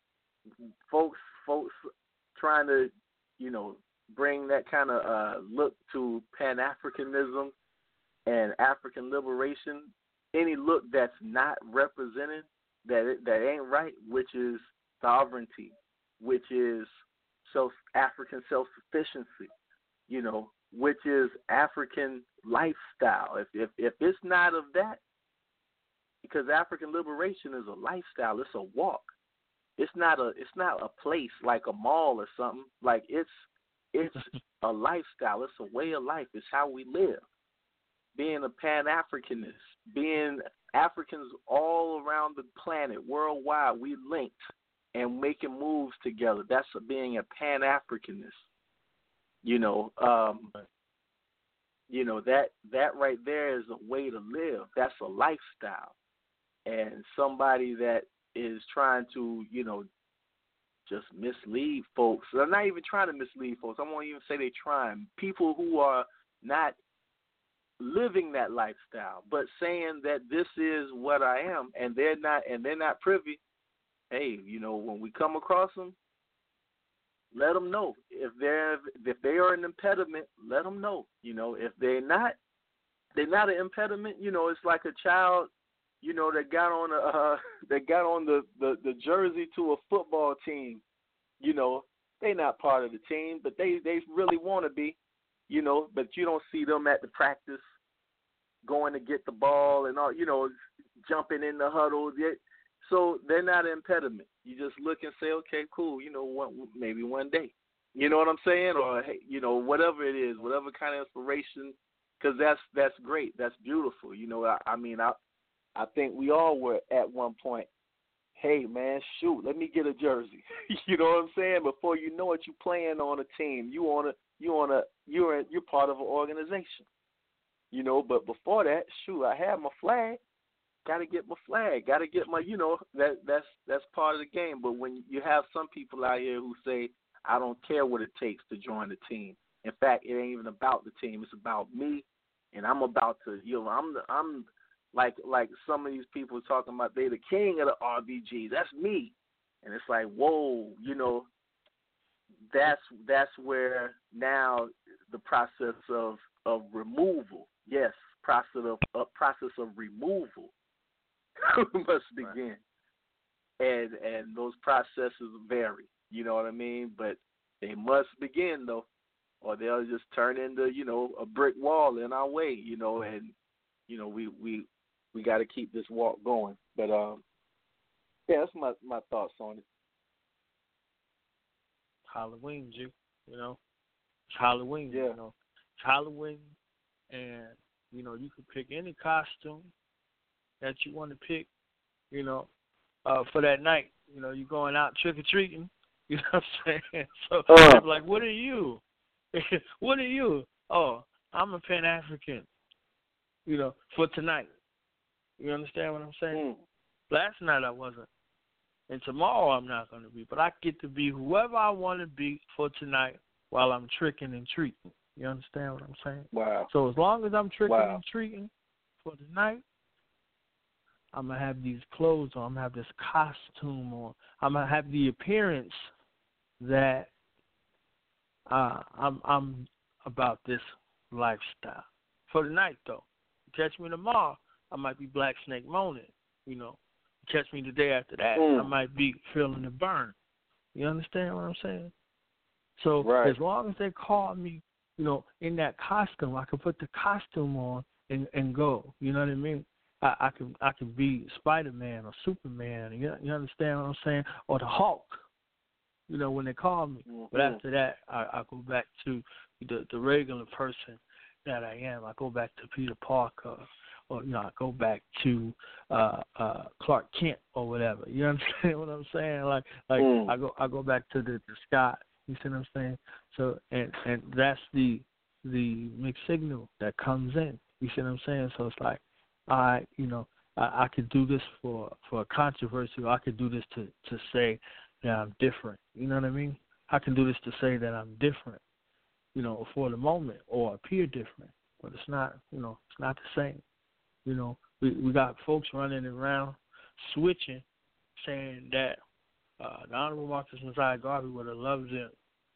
folks, folks trying to, you know, bring that kind of uh, look to Pan-Africanism and African liberation. Any look that's not represented, that that ain't right, which is sovereignty, which is self African self-sufficiency, you know, which is African lifestyle. If if if it's not of that. Because African liberation is a lifestyle. It's a walk. It's not a. It's not a place like a mall or something. Like it's, it's a lifestyle. It's a way of life. It's how we live. Being a Pan-Africanist, being Africans all around the planet, worldwide, we linked and making moves together. That's a, being a Pan-Africanist. You know, um, you know that that right there is a way to live. That's a lifestyle. And somebody that is trying to, you know, just mislead folks. They're not even trying to mislead folks. I won't even say they're trying. People who are not living that lifestyle, but saying that this is what I am, and they're not, and they're not privy. Hey, you know, when we come across them, let them know. If they're if they are an impediment, let them know. You know, if they're not, they're not an impediment. You know, it's like a child. You know, that got on a uh, that got on the, the, the jersey to a football team. You know, they not part of the team, but they, they really want to be. You know, but you don't see them at the practice going to get the ball and all. You know, jumping in the huddle. So they're not an impediment. You just look and say, okay, cool. You know, one, maybe one day. You know what I'm saying? Or hey, you know, whatever it is, whatever kind of inspiration, because that's that's great. That's beautiful. You know, I, I mean, I. I think we all were at one point, hey, man, shoot, let me get a jersey. You know what I'm saying? Before you know it, you playing on a team. You on a, you on a, you're you're part of an organization. You know, but before that, shoot, I had my flag. Got to get my flag. Got to get my, you know, that that's that's part of the game. But when you have some people out here who say, I don't care what it takes to join the team. In fact, it ain't even about the team. It's about me, and I'm about to, you know, I'm the, I'm Like like some of these people talking about they the king of the R B G. That's me. And it's like, whoa, you know, that's that's where now the process of, of removal, yes, process of uh, process of removal must begin. Right. And and those processes vary, you know what I mean? But they must begin though, or they'll just turn into, you know, a brick wall in our way, you know, and you know, we we We got to keep this walk going. But, um, yeah, that's my, my thoughts on it. Halloween, G, you know. It's Halloween, yeah. you know. It's Halloween, and, you know, you can pick any costume that you want to pick, you know, uh, for that night. You know, you're going out trick-or-treating, you know what I'm saying? So, uh. I'm like, what are you? What are you? Oh, I'm a Pan-African, you know, for tonight. You understand what I'm saying? Mm. Last night I wasn't. And tomorrow I'm not going to be. But I get to be whoever I want to be for tonight while I'm tricking and treating. You understand what I'm saying? Wow. So as long as I'm tricking wow. and treating for the night, I'm going to have these clothes on. I'm going to have this costume on. I'm going to have the appearance that uh, I'm, I'm about this lifestyle. For the night, though. You catch me tomorrow, I might be Black Snake moaning, you know. You catch me the day after that, mm. I might be feeling the burn. You understand what I'm saying? So right. as long as they call me, you know, in that costume, I can put the costume on and, and go. You know what I mean? I, I can I can be Spider-Man or Superman. You, you understand what I'm saying? Or the Hulk. You know, when they call me. Mm-hmm. But after that, I, I go back to the, the regular person that I am. I go back to Peter Parker, or you know, I go back to uh, uh, Clark Kent or whatever. You understand what I'm saying? Like, like mm. I go, I go back to the, the sky. You see what I'm saying? So, and and that's the the mixed signal that comes in. You see what I'm saying? So it's like, I, you know, I, I could do this for for a controversy, or I could do this to to say that I'm different. You know what I mean? I can do this to say that I'm different, you know, for the moment, or appear different, but it's not, you know, it's not the same. You know, we we got folks running around switching, saying that uh, the Honorable Marcus Mosiah Garvey would have loved them.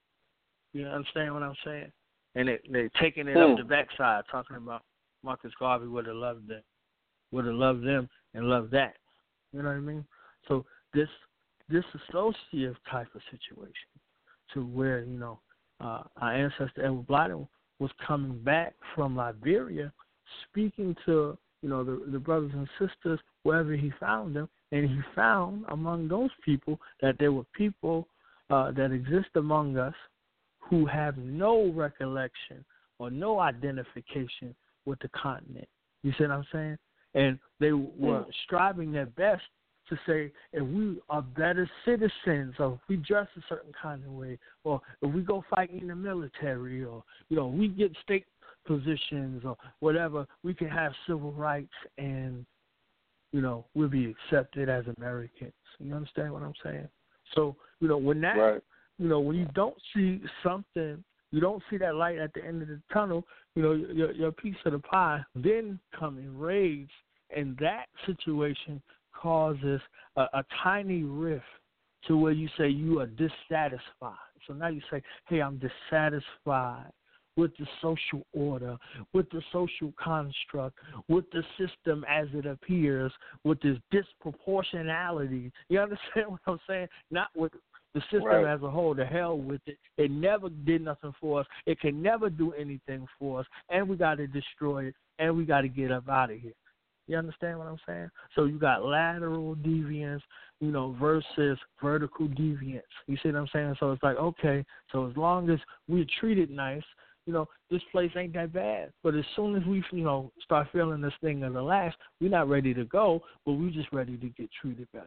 You understand what I'm saying? And they, they're taking it mm. up the backside, talking about Marcus Garvey would have loved them, would have loved them and loved that. You know what I mean? So this this associative type of situation, to where, you know, uh, our ancestor Edward Blyden was coming back from Liberia, speaking to, you know, the, the brothers and sisters wherever he found them, and he found among those people that there were people uh, that exist among us who have no recollection or no identification with the continent. You see what I'm saying? And they were striving their best to say, if we are better citizens, or if we dress a certain kind of way, or if we go fight in the military, or, you know, we get state positions or whatever, we can have civil rights and, you know, we'll be accepted as Americans. You understand what I'm saying? So, you know, when that, right. you know, when you don't see something, you don't see that light at the end of the tunnel, you know, your, your piece of the pie then come in rage, and that situation causes a, a tiny rift to where you say you are dissatisfied. So now you say, hey, I'm dissatisfied with the social order, with the social construct, with the system as it appears, with this disproportionality. You understand what I'm saying? Not with the system right. as a whole. To hell with it. It never did nothing for us. It can never do anything for us, and we got to destroy it, and we got to get up out of here. You understand what I'm saying? So you got lateral deviance, you know, versus vertical deviance. You see what I'm saying? So it's like, okay, so as long as we're treated nice, you know, this place ain't that bad. But as soon as we, you know, start feeling this thing as a lash, we're not ready to go, but we're just ready to get treated better.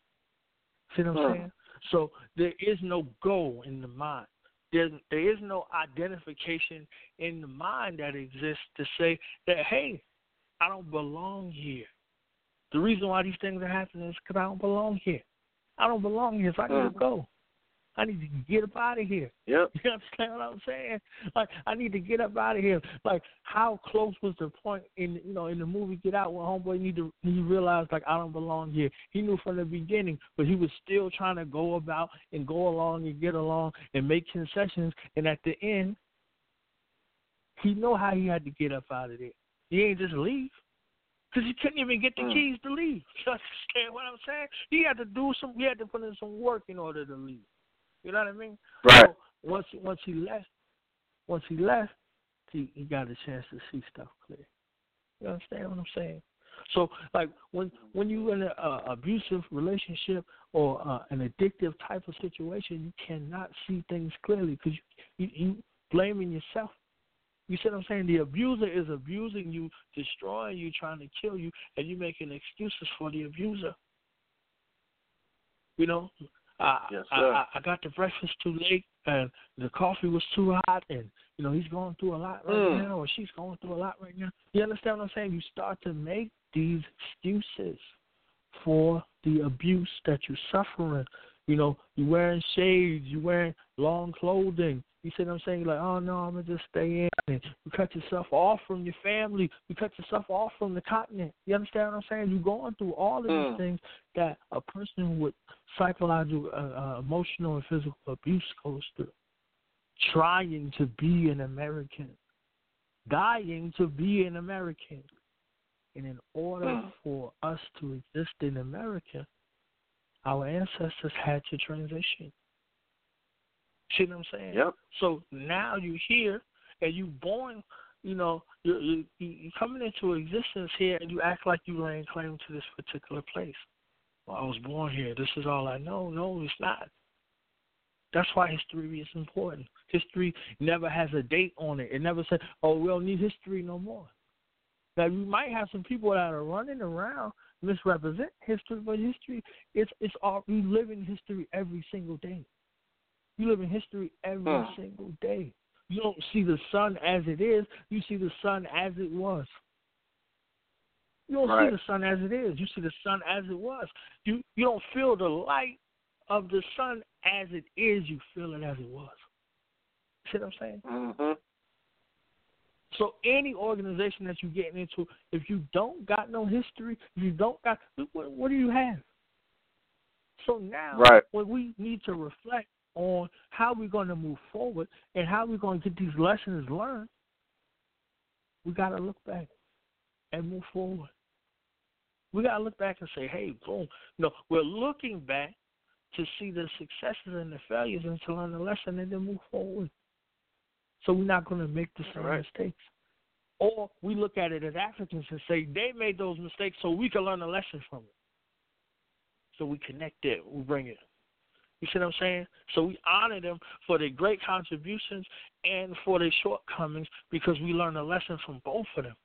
See what I'm huh. saying? So there is no goal in the mind. There, there is no identification in the mind that exists to say that, hey, I don't belong here. The reason why these things are happening is because I don't belong here. I don't belong here, so I need uh-huh. to go. I need to get up out of here. Yep. You understand what I'm saying? Like, I need to get up out of here. Like, how close was the point in, you know, in the movie Get Out when homeboy need to, he realized, like, I don't belong here. He knew from the beginning, but he was still trying to go about and go along and get along and make concessions. And at the end, he know how he had to get up out of there. He ain't just leave. Because he couldn't even get the mm. keys to leave. You understand what I'm saying? He had to do some, he had to put in some work in order to leave. You know what I mean? Right. So once once he left, once he left, he, he got a chance to see stuff clear. You understand what I'm saying? So, like, when when you're in an uh, abusive relationship or uh, an addictive type of situation, you cannot see things clearly because you, you you blaming yourself. You see what I'm saying? The abuser is abusing you, destroying you, trying to kill you, and you making excuses for the abuser. You know? Uh, yes, I, I, I got the breakfast too late, and the coffee was too hot, and, you know, he's going through a lot right mm. now, or she's going through a lot right now. You understand what I'm saying? You start to make these excuses for the abuse that you're suffering. You know, you're wearing shades, you're wearing long clothing. You see what I'm saying? You're like, oh, no, I'm going to just stay in. And you cut yourself off from your family. You cut yourself off from the continent. You understand what I'm saying? You're going through all of mm. these things that a person with psychological, uh, uh, emotional, and physical abuse goes through, trying to be an American. dying to be an American. And in order Mm. for us to exist in America, our ancestors had to transition. See what I'm saying? Yep. So now you're here and you born, you know, you're, you you coming into existence here and you act like you laying claim to this particular place. Well, I was born here. This is all I know. No, it's not. That's why history is important. History never has a date on it. It never said, oh, we don't need history no more. Now, you might have some people that are running around misrepresent history, but history, it's, it's all, we live in history every single day. You live in history every Hmm. single day. You don't see the sun as it is. You see the sun as it was. You don't Right. see the sun as it is. You see the sun as it was. You you don't feel the light of the sun as it is. You feel it as it was. See what I'm saying? Mm-hmm. So any organization that you're getting into, if you don't got no history, if you don't got, what, what do you have? So now, Right. when we need to reflect on how we're going to move forward and how we're going to get these lessons learned, we got to look back and move forward. We got to look back and say, hey, boom. No, we're looking back to see the successes and the failures and to learn the lesson and then move forward. So we're not going to make the same Right. mistakes. Or we look at it as Africans and say, they made those mistakes so we can learn a lesson from it. So we connect it. We bring it. You see what I'm saying? So we honor them for their great contributions and for their shortcomings because we learn a lesson from both of them.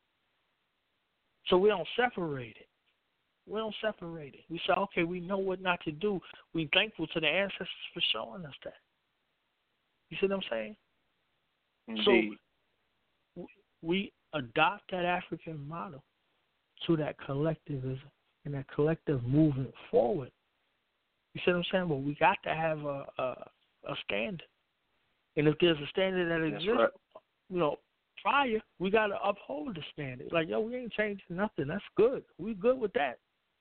So we don't separate it. We don't separate it. We say, okay, we know what not to do. We're thankful to the ancestors for showing us that. You see what I'm saying? Indeed. So we adopt that African model to that collectivism and that collective movement forward. You see what I'm saying? But we got to have a, a, a standard. And if there's a standard that That's exists, right. you know, prior, we got to uphold the standard. Like, yo, we ain't changing nothing. That's good. We good with that.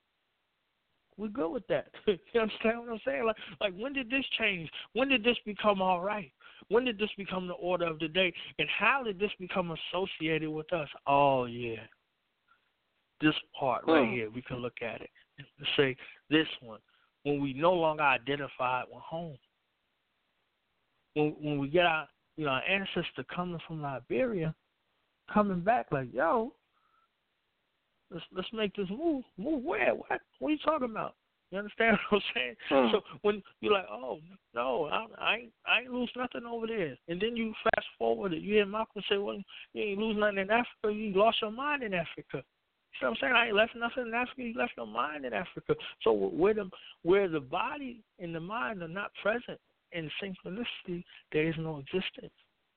We good with that. You understand what I'm saying? Like, like, when did this change? When did this become all right? When did this become the order of the day? And how did this become associated with us? Oh, yeah. This part right Hmm. here, we can look at it and say, this one, when we no longer identify it with home. When when we get our, you know, our ancestor coming from Liberia, coming back like, yo, let's let's make this move. Move where? What? What are you talking about? You understand what I'm saying? Hmm. So when you're like, oh no, I, I ain't I ain't lose nothing over there, and then you fast forward it, you hear Malcolm say, well, you ain't lose nothing in Africa, you lost your mind in Africa. You know what I'm saying? I ain't left nothing in Africa, you left your mind in Africa. So where the where the body and the mind are not present in synchronicity, there is no existence.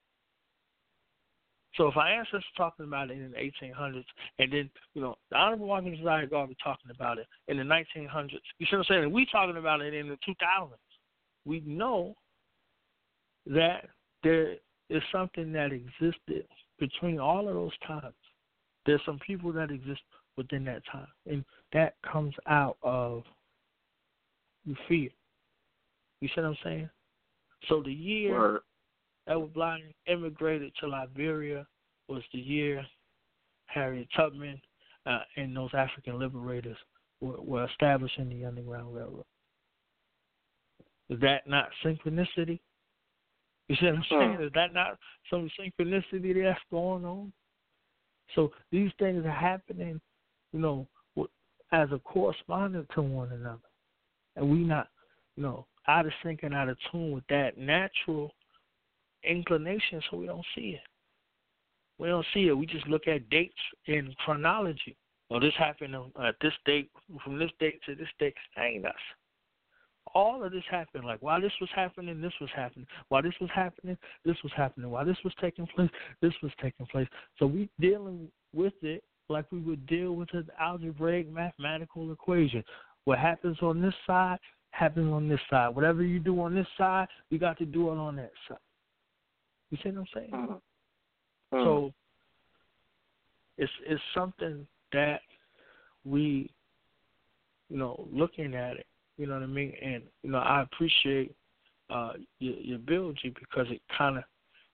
So if our ancestors talking about it in the eighteen hundreds, and then, you know, the Honorable Marcus Garvey Garvey talking about it in the nineteen hundreds, you see what I'm saying? And we talking about it in the two thousands. We know that there is something that existed between all of those times. There's some people that exist within that time, and that comes out of the fear. You see what I'm saying? So the year Word. Edward Blyden immigrated to Liberia was the year Harriet Tubman uh, and those African liberators were, were establishing the Underground Railroad. Is that not synchronicity? You see what I'm saying? Hmm. Is that not some synchronicity that's going on? So these things are happening, you know, as a correspondent to one another. And we not, you know, out of sync and out of tune with that natural inclination, so we don't see it. We don't see it. We just look at dates in chronology. Well, this happened at this date, from this date to this date. That ain't us. All of this happened. Like, while this was happening, this was happening. While this was happening, this was happening. While this was taking place, this was taking place. So we dealing with it like we would deal with an algebraic mathematical equation. What happens on this side, happens on this side. Whatever you do on this side, you got to do it on that side. You see what I'm saying? Hmm. So it's it's something that we, you know, looking at it, you know what I mean? And, you know, I appreciate uh, your, your bill, G, because it kind of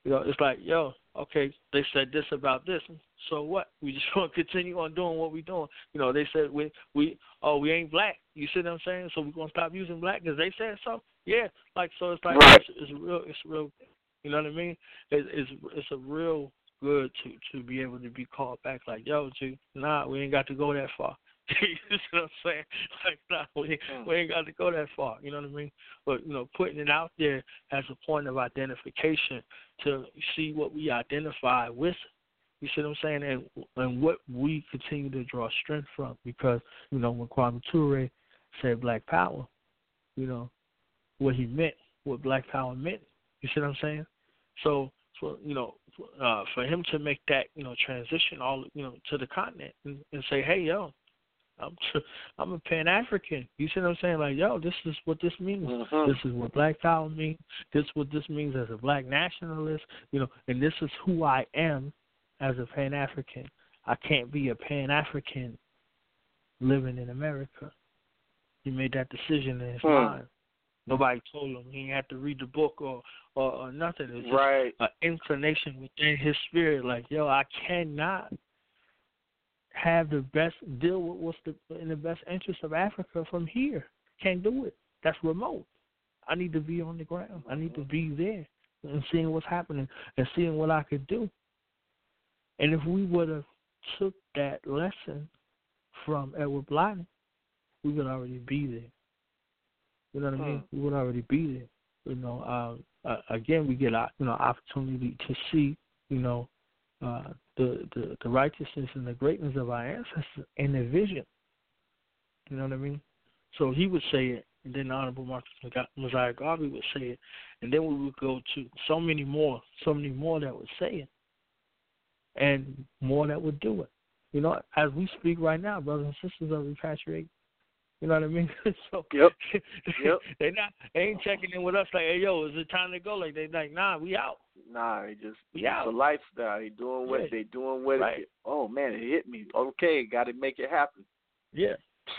You know, it's like, yo, okay, they said this about this, so what? We just want to continue on doing what we're doing. You know, they said we, we oh, we ain't black. You see what I'm saying? So we're going to stop using black because they said so? Yeah. Like, so it's like, right. it's, it's real, it's real, you know what I mean? It's, it's, it's a real good to, to be able to be called back like, yo, G, nah, we ain't got to go that far. You see what I'm saying? Like, nah, we, we ain't got to go that far. You know what I mean? But, you know, putting it out there as a point of identification to see what we identify with, you see what I'm saying, and and what we continue to draw strength from. Because, you know, when Kwame Ture said Black Power, you know, what he meant, what Black Power meant. You see what I'm saying? So, so you know, uh, for him to make that, you know, transition all, you know, to the continent and, and say, hey, yo, I'm I'm a Pan-African. You see what I'm saying? Like, yo, this is what this means. Mm-hmm. This is what Black Power means. This is what this means as a black nationalist. You know, and this is who I am as a Pan-African. I can't be a Pan-African living in America. He made that decision in his hmm. mind. Nobody told him. He didn't have to read the book or, or, or nothing. It's just right. an inclination within his spirit. Like, yo, I cannot have the best, deal with what's the, in the best interest of Africa from here. Can't do it. That's remote. I need to be on the ground. I need to be there and seeing what's happening and seeing what I could do. And if we would have took that lesson from Edward Blyden, we would already be there. You know what I mean? Hmm. We would already be there. You know, uh, uh, again, we get you know opportunity to see, you know, uh, the, the the righteousness and the greatness of our ancestors and their vision. You know what I mean? So he would say it, and then the Honorable Marcus Mosiah Garvey would say it, and then we would go to so many more, so many more that would say it, and more that would do it. You know, as we speak right now, brothers and sisters are repatriating. You know what I mean? So yep. Yep. they not they ain't checking in with us like, hey yo, is it time to go? Like they like, nah, we out. Nah, they just we it's out. a lifestyle. They doing what yeah. they doing what right. it, oh man, it hit me. Okay, gotta make it happen. Yeah.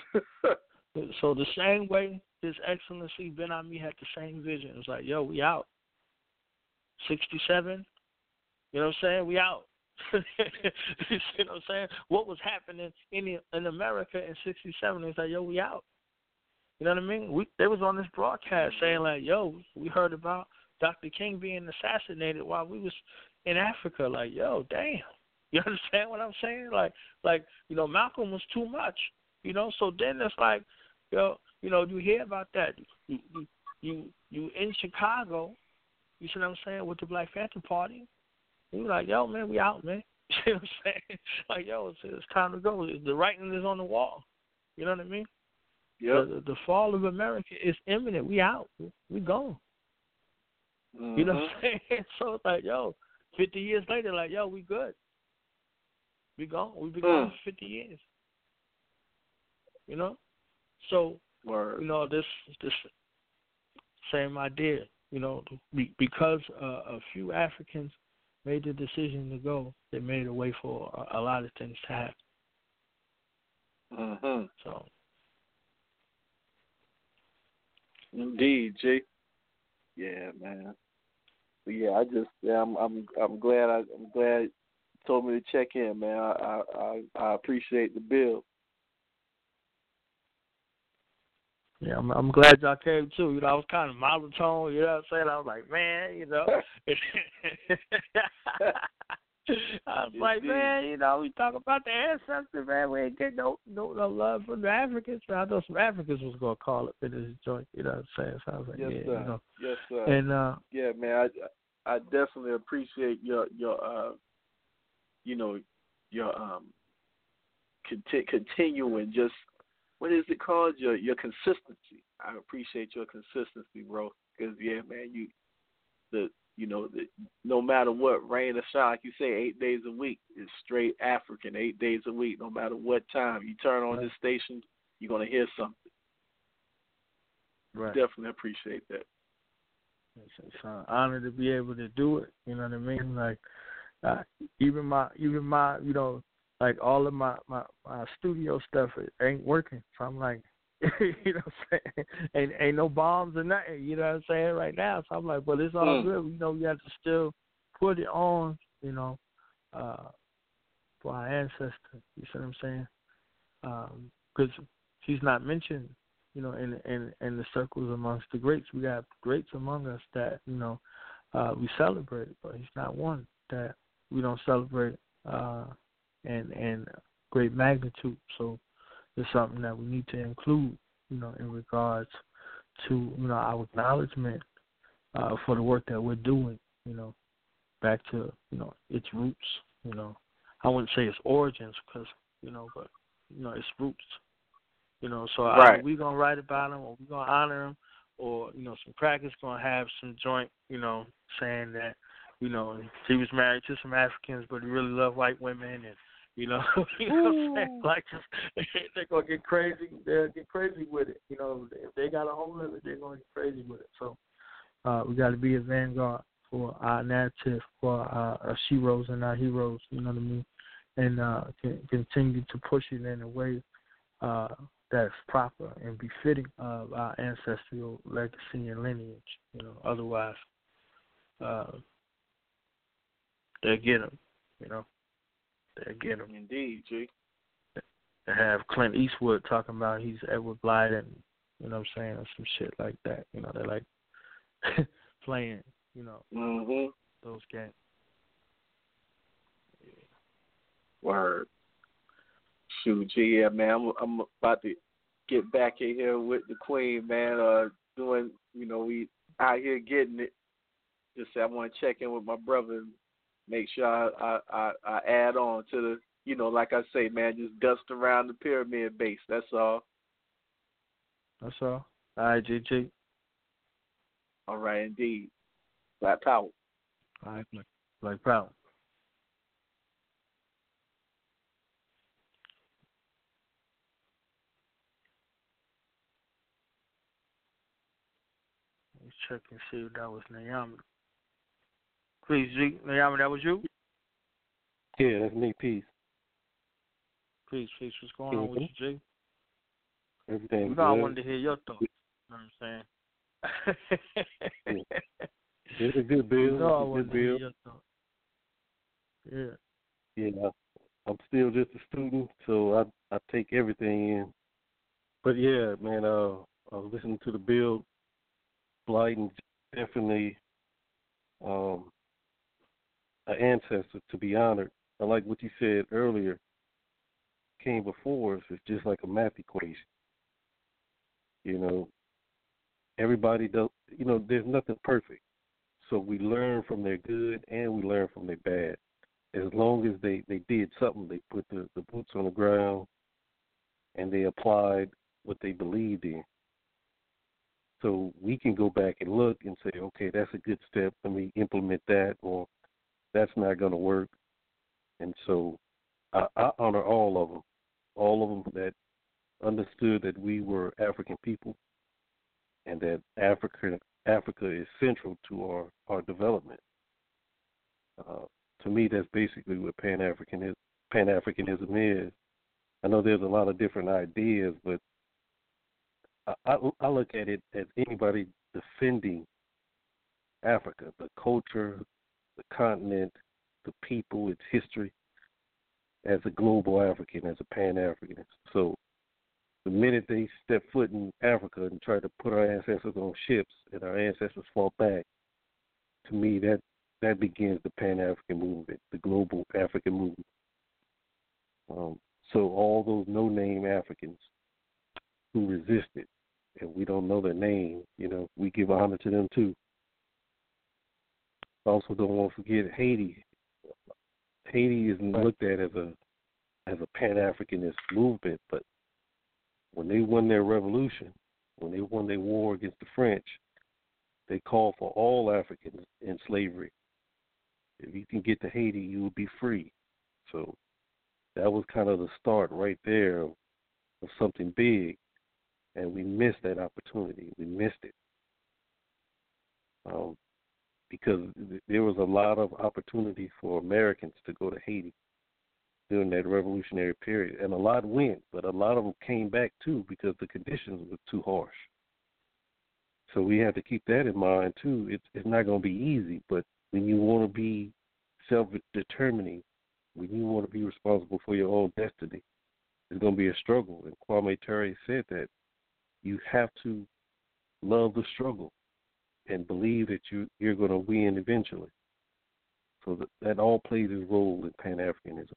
So the same way His Excellency Ben Ami had the same vision. It was like, yo, we out. Sixty seven, you know what I'm saying? We out. You see what I'm saying? What was happening in in America in sixty-seven? It's like, yo, we out. You know what I mean? We they was on this broadcast saying like, yo, we heard about Doctor King being assassinated while we was in Africa. Like, yo, damn. You understand what I'm saying? Like, like you know, Malcolm was too much. You know, so then it's like, yo, you know, you hear about that. You you you, you in Chicago. You see what I'm saying with the Black Panther Party. You like, yo, man, we out, man. You know what I'm saying? Like, yo, it's, it's time to go. The writing is on the wall. You know what I mean? Yep. The, the fall of America is imminent. We out. We gone. Mm-hmm. You know what I'm saying? So it's like, yo, fifty years later, like, yo, we good. We gone. We've been gone mm. for fifty years. You know? So, Word. you know, this this same idea, you know, because uh, a few Africans made the decision to go, they made a way for a, a lot of things to happen. Mm-hmm. So, indeed, G. Yeah, man. But yeah, I just yeah, I'm I'm I'm glad I, I'm glad you told me to check in, man. I I I, I appreciate the bill. yeah, I'm, I'm glad y'all came too. You know, I was kind of monotone. You know what I'm saying? I was like, man, you know. I was like, man, you know, we talk about the ancestors, man. We ain't get no, no no love from the Africans. I thought some Africans was gonna call up in this joint. You know what I'm saying? So I was like, yes, yeah, sir. you know. Yes, sir. And uh, yeah, man, I I definitely appreciate your your uh, you know, your um, conti- continuing just. What is it called? Your your consistency. I appreciate your consistency, bro. Because yeah, man, you the you know the, no matter what, rain or shine, like you say, eight days a week is straight African. Eight days a week, no matter what time you turn on right. this station, you're gonna hear something. Right. Definitely appreciate that. It's, it's an honor to be able to do it. You know what I mean? Like uh, even my even my you know. Like, all of my, my, my studio stuff ain't working. So I'm like, you know what I'm saying? Ain't, ain't no bombs or nothing, you know what I'm saying, right now. So I'm like, but it's all mm. good. You know, we have to still put it on, you know, uh, for our ancestor. You see what I'm saying? Because um, he's not mentioned, you know, in in in the circles amongst the greats. We got greats among us that, you know, uh, we celebrate, but he's not one that we don't celebrate uh, in in great magnitude. So it's something that we need to include, you know, in regards to, you know, our acknowledgement uh, for the work that we're doing, you know, back to, you know, its roots, you know. I wouldn't say its origins because, you know, but, you know, its roots, you know. So right. either we're going to write about him or we're going to honor him, or, you know, some crackers going to have some joint, you know, saying that, you know, he was married to some Africans, but he really loved white women, and, you know, you know what I'm saying? Like, they're going to get crazy. They'll get crazy with it. You know, if they got a hold of it, they're going to get crazy with it. So uh, we got to be a vanguard for our narrative, for our, our sheroes and our heroes, you know what I mean? And uh, can, continue to push it in a way uh, that's proper and befitting of our ancestral legacy and lineage. You know, otherwise, uh, they'll get them, you know. They'll get them. Indeed, G. And have Clint Eastwood talking about he's Edward Blyden, you know what I'm saying, or some shit like that. You know, they're like playing, you know, mm-hmm. those games. Yeah. Word. Shoot, G, yeah, man, I'm, I'm about to get back in here with the Queen, man, uh, doing, you know, we out here getting it. Just say I want to check in with my brother and make sure I, I, I, I add on to the, you know, like I say, man, just dust around the pyramid base. That's all. That's all. All right, G G. All right, indeed. Black Power. All right, Black, Black Power. Let's check and see if that was Naomi. Please, G. Naomi, that was you? Yeah, that's me. Peace. Peace, peace. What's going on with you, G? Everything you know, good. I wanted to hear your thoughts. You know what I'm saying? Yeah. It's a good bill. You know, I it's a wanted good to hear bill. your thoughts. Yeah. Yeah, I'm still just a student, so I I take everything in. But yeah, man, uh, I was listening to the bill. Blyden definitely um, an ancestor to be honored. I like what you said earlier. Came before us. It's just like a math equation. You know, everybody does. You know, there's nothing perfect. So we learn from their good and we learn from their bad. As long as they, they did something, they put the, the boots on the ground and they applied what they believed in. So we can go back and look and say, okay, that's a good step. Let me implement that, or that's not going to work. And so I, I honor all of them, all of them that understood that we were African people and that Africa Africa is central to our, our development. Uh, to me, that's basically what Pan-Africanism, Pan-Africanism is. I know there's a lot of different ideas, but I, I, I look at it as anybody defending Africa, the culture, the continent, the people, its history, as a global African, as a Pan-Africanist. So the minute they step foot in Africa and try to put our ancestors on ships and our ancestors fall back, to me, that, that begins the Pan-African movement, the global African movement. Um, so all those no-name Africans who resisted, and we don't know their name, you know, we give honor to them too. Also don't want to forget Haiti. Haiti isn't looked at as a as a Pan-Africanist movement, but when they won their revolution, when they won their war against the French, they called for all Africans in slavery. If you can get to Haiti, you will be free. So that was kind of the start right there of, of something big, and we missed that opportunity. We missed it. Um, because there was a lot of opportunity for Americans to go to Haiti during that revolutionary period. And a lot went, but a lot of them came back too because the conditions were too harsh. So we have to keep that in mind too. It's, it's not going to be easy, but when you want to be self-determining, when you want to be responsible for your own destiny, it's going to be a struggle. And Kwame Ture said that you have to love the struggle and believe that you, you're going to win eventually. So that, that all plays a role in Pan-Africanism.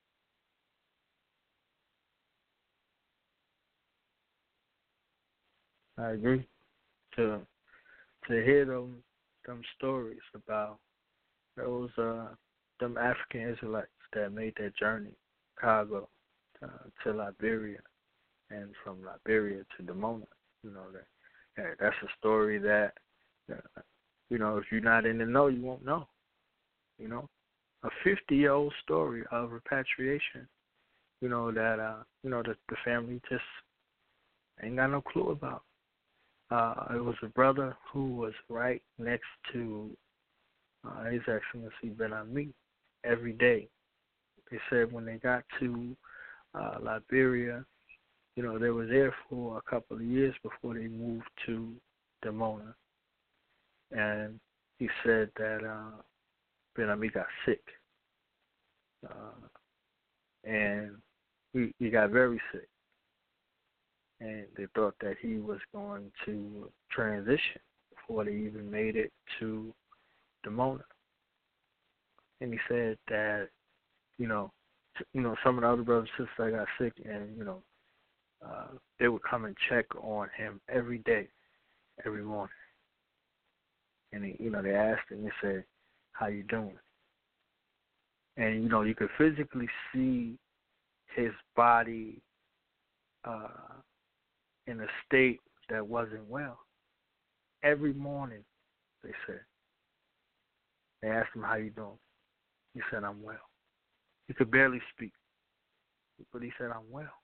I agree. To to hear them them stories about those uh them African Israelites that made that journey, Chicago uh, to Liberia, and from Liberia to Demona, you know that, that that's a story that uh, you know if you're not in the know, you won't know. You know, a fifty-year-old story of repatriation. You know that uh you know that the family just ain't got no clue about. Uh, it was a brother who was right next to uh, His Excellency Ben Ami every day. They said when they got to uh, Liberia, you know, they were there for a couple of years before they moved to Demona. And he said that uh, Ben Ami got sick. Uh, and he, he got very sick. And they thought that he was going to transition before they even made it to Demona. And he said that, you know, you know, some of the other brothers and sisters that got sick, and you know, uh, they would come and check on him every day, every morning. And he, you know, they asked him, they said, "How you doing?" And you know, you could physically see his body. Uh, in a state that wasn't well. Every morning, they said. They asked him, "How you doing?" He said, "I'm well." He could barely speak, but he said, "I'm well."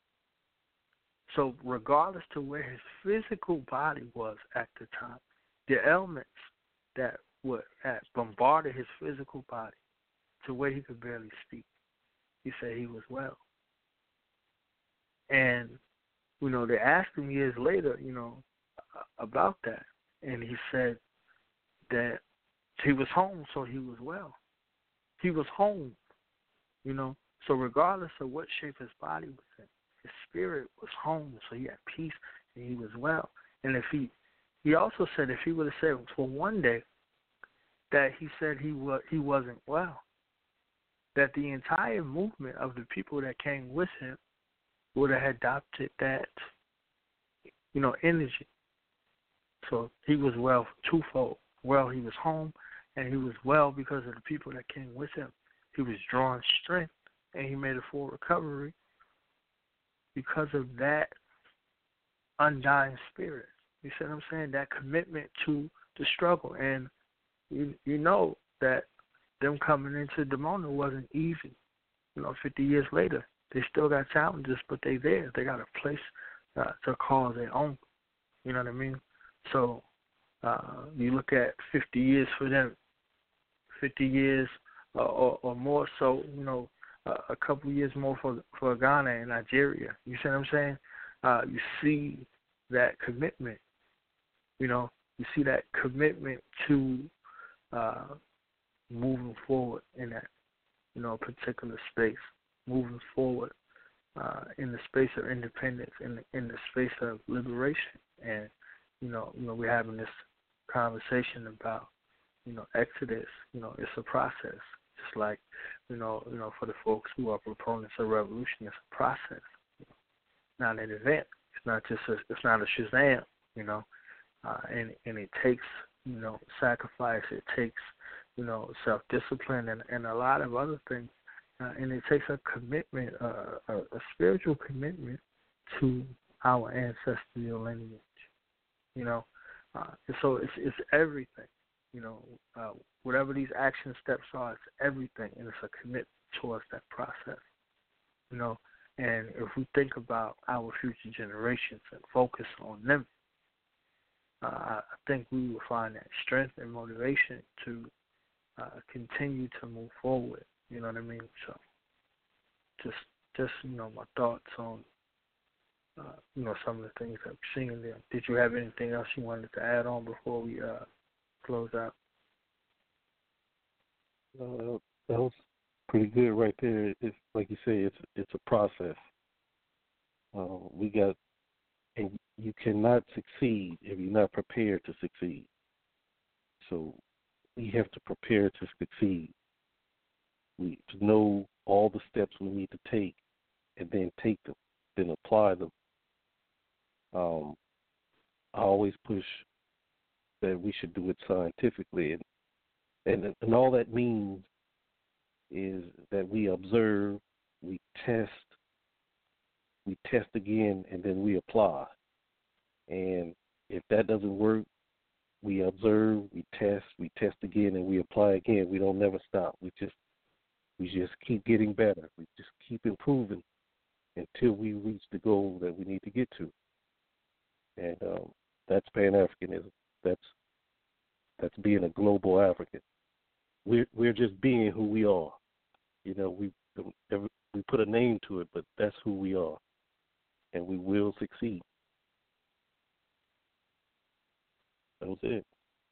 So regardless to where his physical body was at the time, the elements that were that bombarded his physical body to where he could barely speak, he said he was well. And you know, they asked him years later, you know, about that. And he said that he was home, so he was well. He was home, you know. So regardless of what shape his body was in, his spirit was home, so he had peace and he was well. And if he, he also said if he would have said for one day that he said he was he wasn't well, that the entire movement of the people that came with him would have adopted that, you know, energy. So he was well twofold. Well, he was home, and he was well because of the people that came with him. He was drawing strength, and he made a full recovery because of that undying spirit. You see what I'm saying? That commitment to the struggle. And you, you know that them coming into Demona wasn't easy. You know, fifty years later, they still got challenges, but they there. They got a place uh, to call their own. You know what I mean? So uh, you look at fifty years for them, fifty years uh, or, or more so, you know, uh, a couple of years more for for Ghana and Nigeria. You see what I'm saying? Uh, you see that commitment. You know, you see that commitment to uh, moving forward in that, you know, particular space. Moving forward uh, in the space of independence, in the, in the space of liberation, and you know, you know, we're having this conversation about, you know, Exodus. You know, it's a process. Just like, you know, you know, for the folks who are proponents of revolution, it's a process. You know, not an event. It's not just a, it's not a Shazam. You know, uh, and and it takes, you know, sacrifice. It takes, you know, self discipline and and a lot of other things. Uh, and it takes a commitment, uh, a, a spiritual commitment to our ancestral lineage, you know. Uh, and so it's it's everything, you know. Uh, whatever these action steps are, it's everything, and it's a commitment towards that process, you know. And if we think about our future generations and focus on them, uh, I think we will find that strength and motivation to uh, continue to move forward. You know what I mean? So, just, just you know, my thoughts on, uh, you know, some of the things that we're seeing there. Did you have anything else you wanted to add on before we uh, close out? Uh, that was pretty good right there. It's like you say, it's it's a process. Uh, we got, and you cannot succeed if you're not prepared to succeed. So we have to prepare to succeed. We to know all the steps we need to take, and then take them, then apply them. Um, I always push that we should do it scientifically, and and, and all that means is that we observe, we test, we test again, and then we apply. And if that doesn't work, we observe, we test, we test again, and we apply again. We don't never stop. We just we just keep getting better. We just keep improving until we reach the goal that we need to get to. And um, that's Pan-Africanism. That's that's being a global African. We're we're just being who we are. You know, we we put a name to it, but that's who we are, and we will succeed. That was it.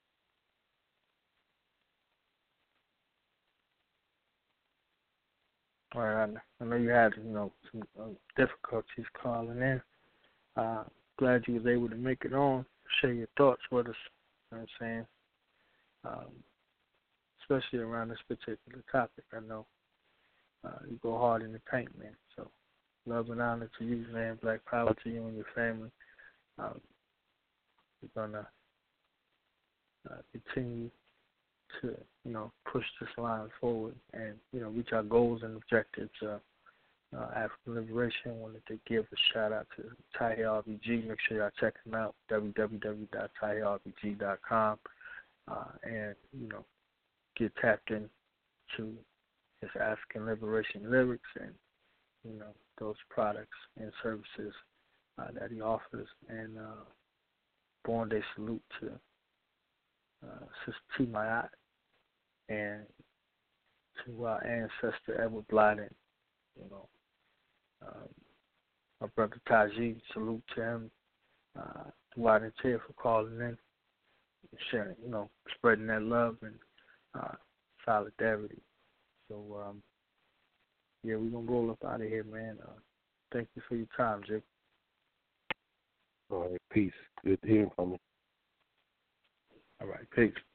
All right, I know you had, you know, some uh, difficulties calling in. Uh, glad you was able to make it on, share your thoughts with us. You know what I'm saying? Um, especially around this particular topic. I know uh, you go hard in the paint, man. So love and honor to you, man. Black power to you and your family. Um, we're gonna uh, continue to, you know, push this line forward and, you know, reach our goals and objectives. Uh, uh, African Liberation, wanted to give a shout out to Tahir R B G. Make sure y'all check him out, w w w dot tahir r b g dot com, uh, and, you know, get tapped in to his African Liberation lyrics and, you know, those products and services uh, that he offers. And uh, born day salute to uh, Sister T. Mayat and to our ancestor Edward Blyden, you know. Um, my brother Taji, salute to him. Uh, Dwight and Ted for calling in, sharing, you know, spreading that love and uh, solidarity. So, um, yeah, we're going to roll up out of here, man. Uh, thank you for your time, Jake. All right, peace. Good hearing from you. All right, peace.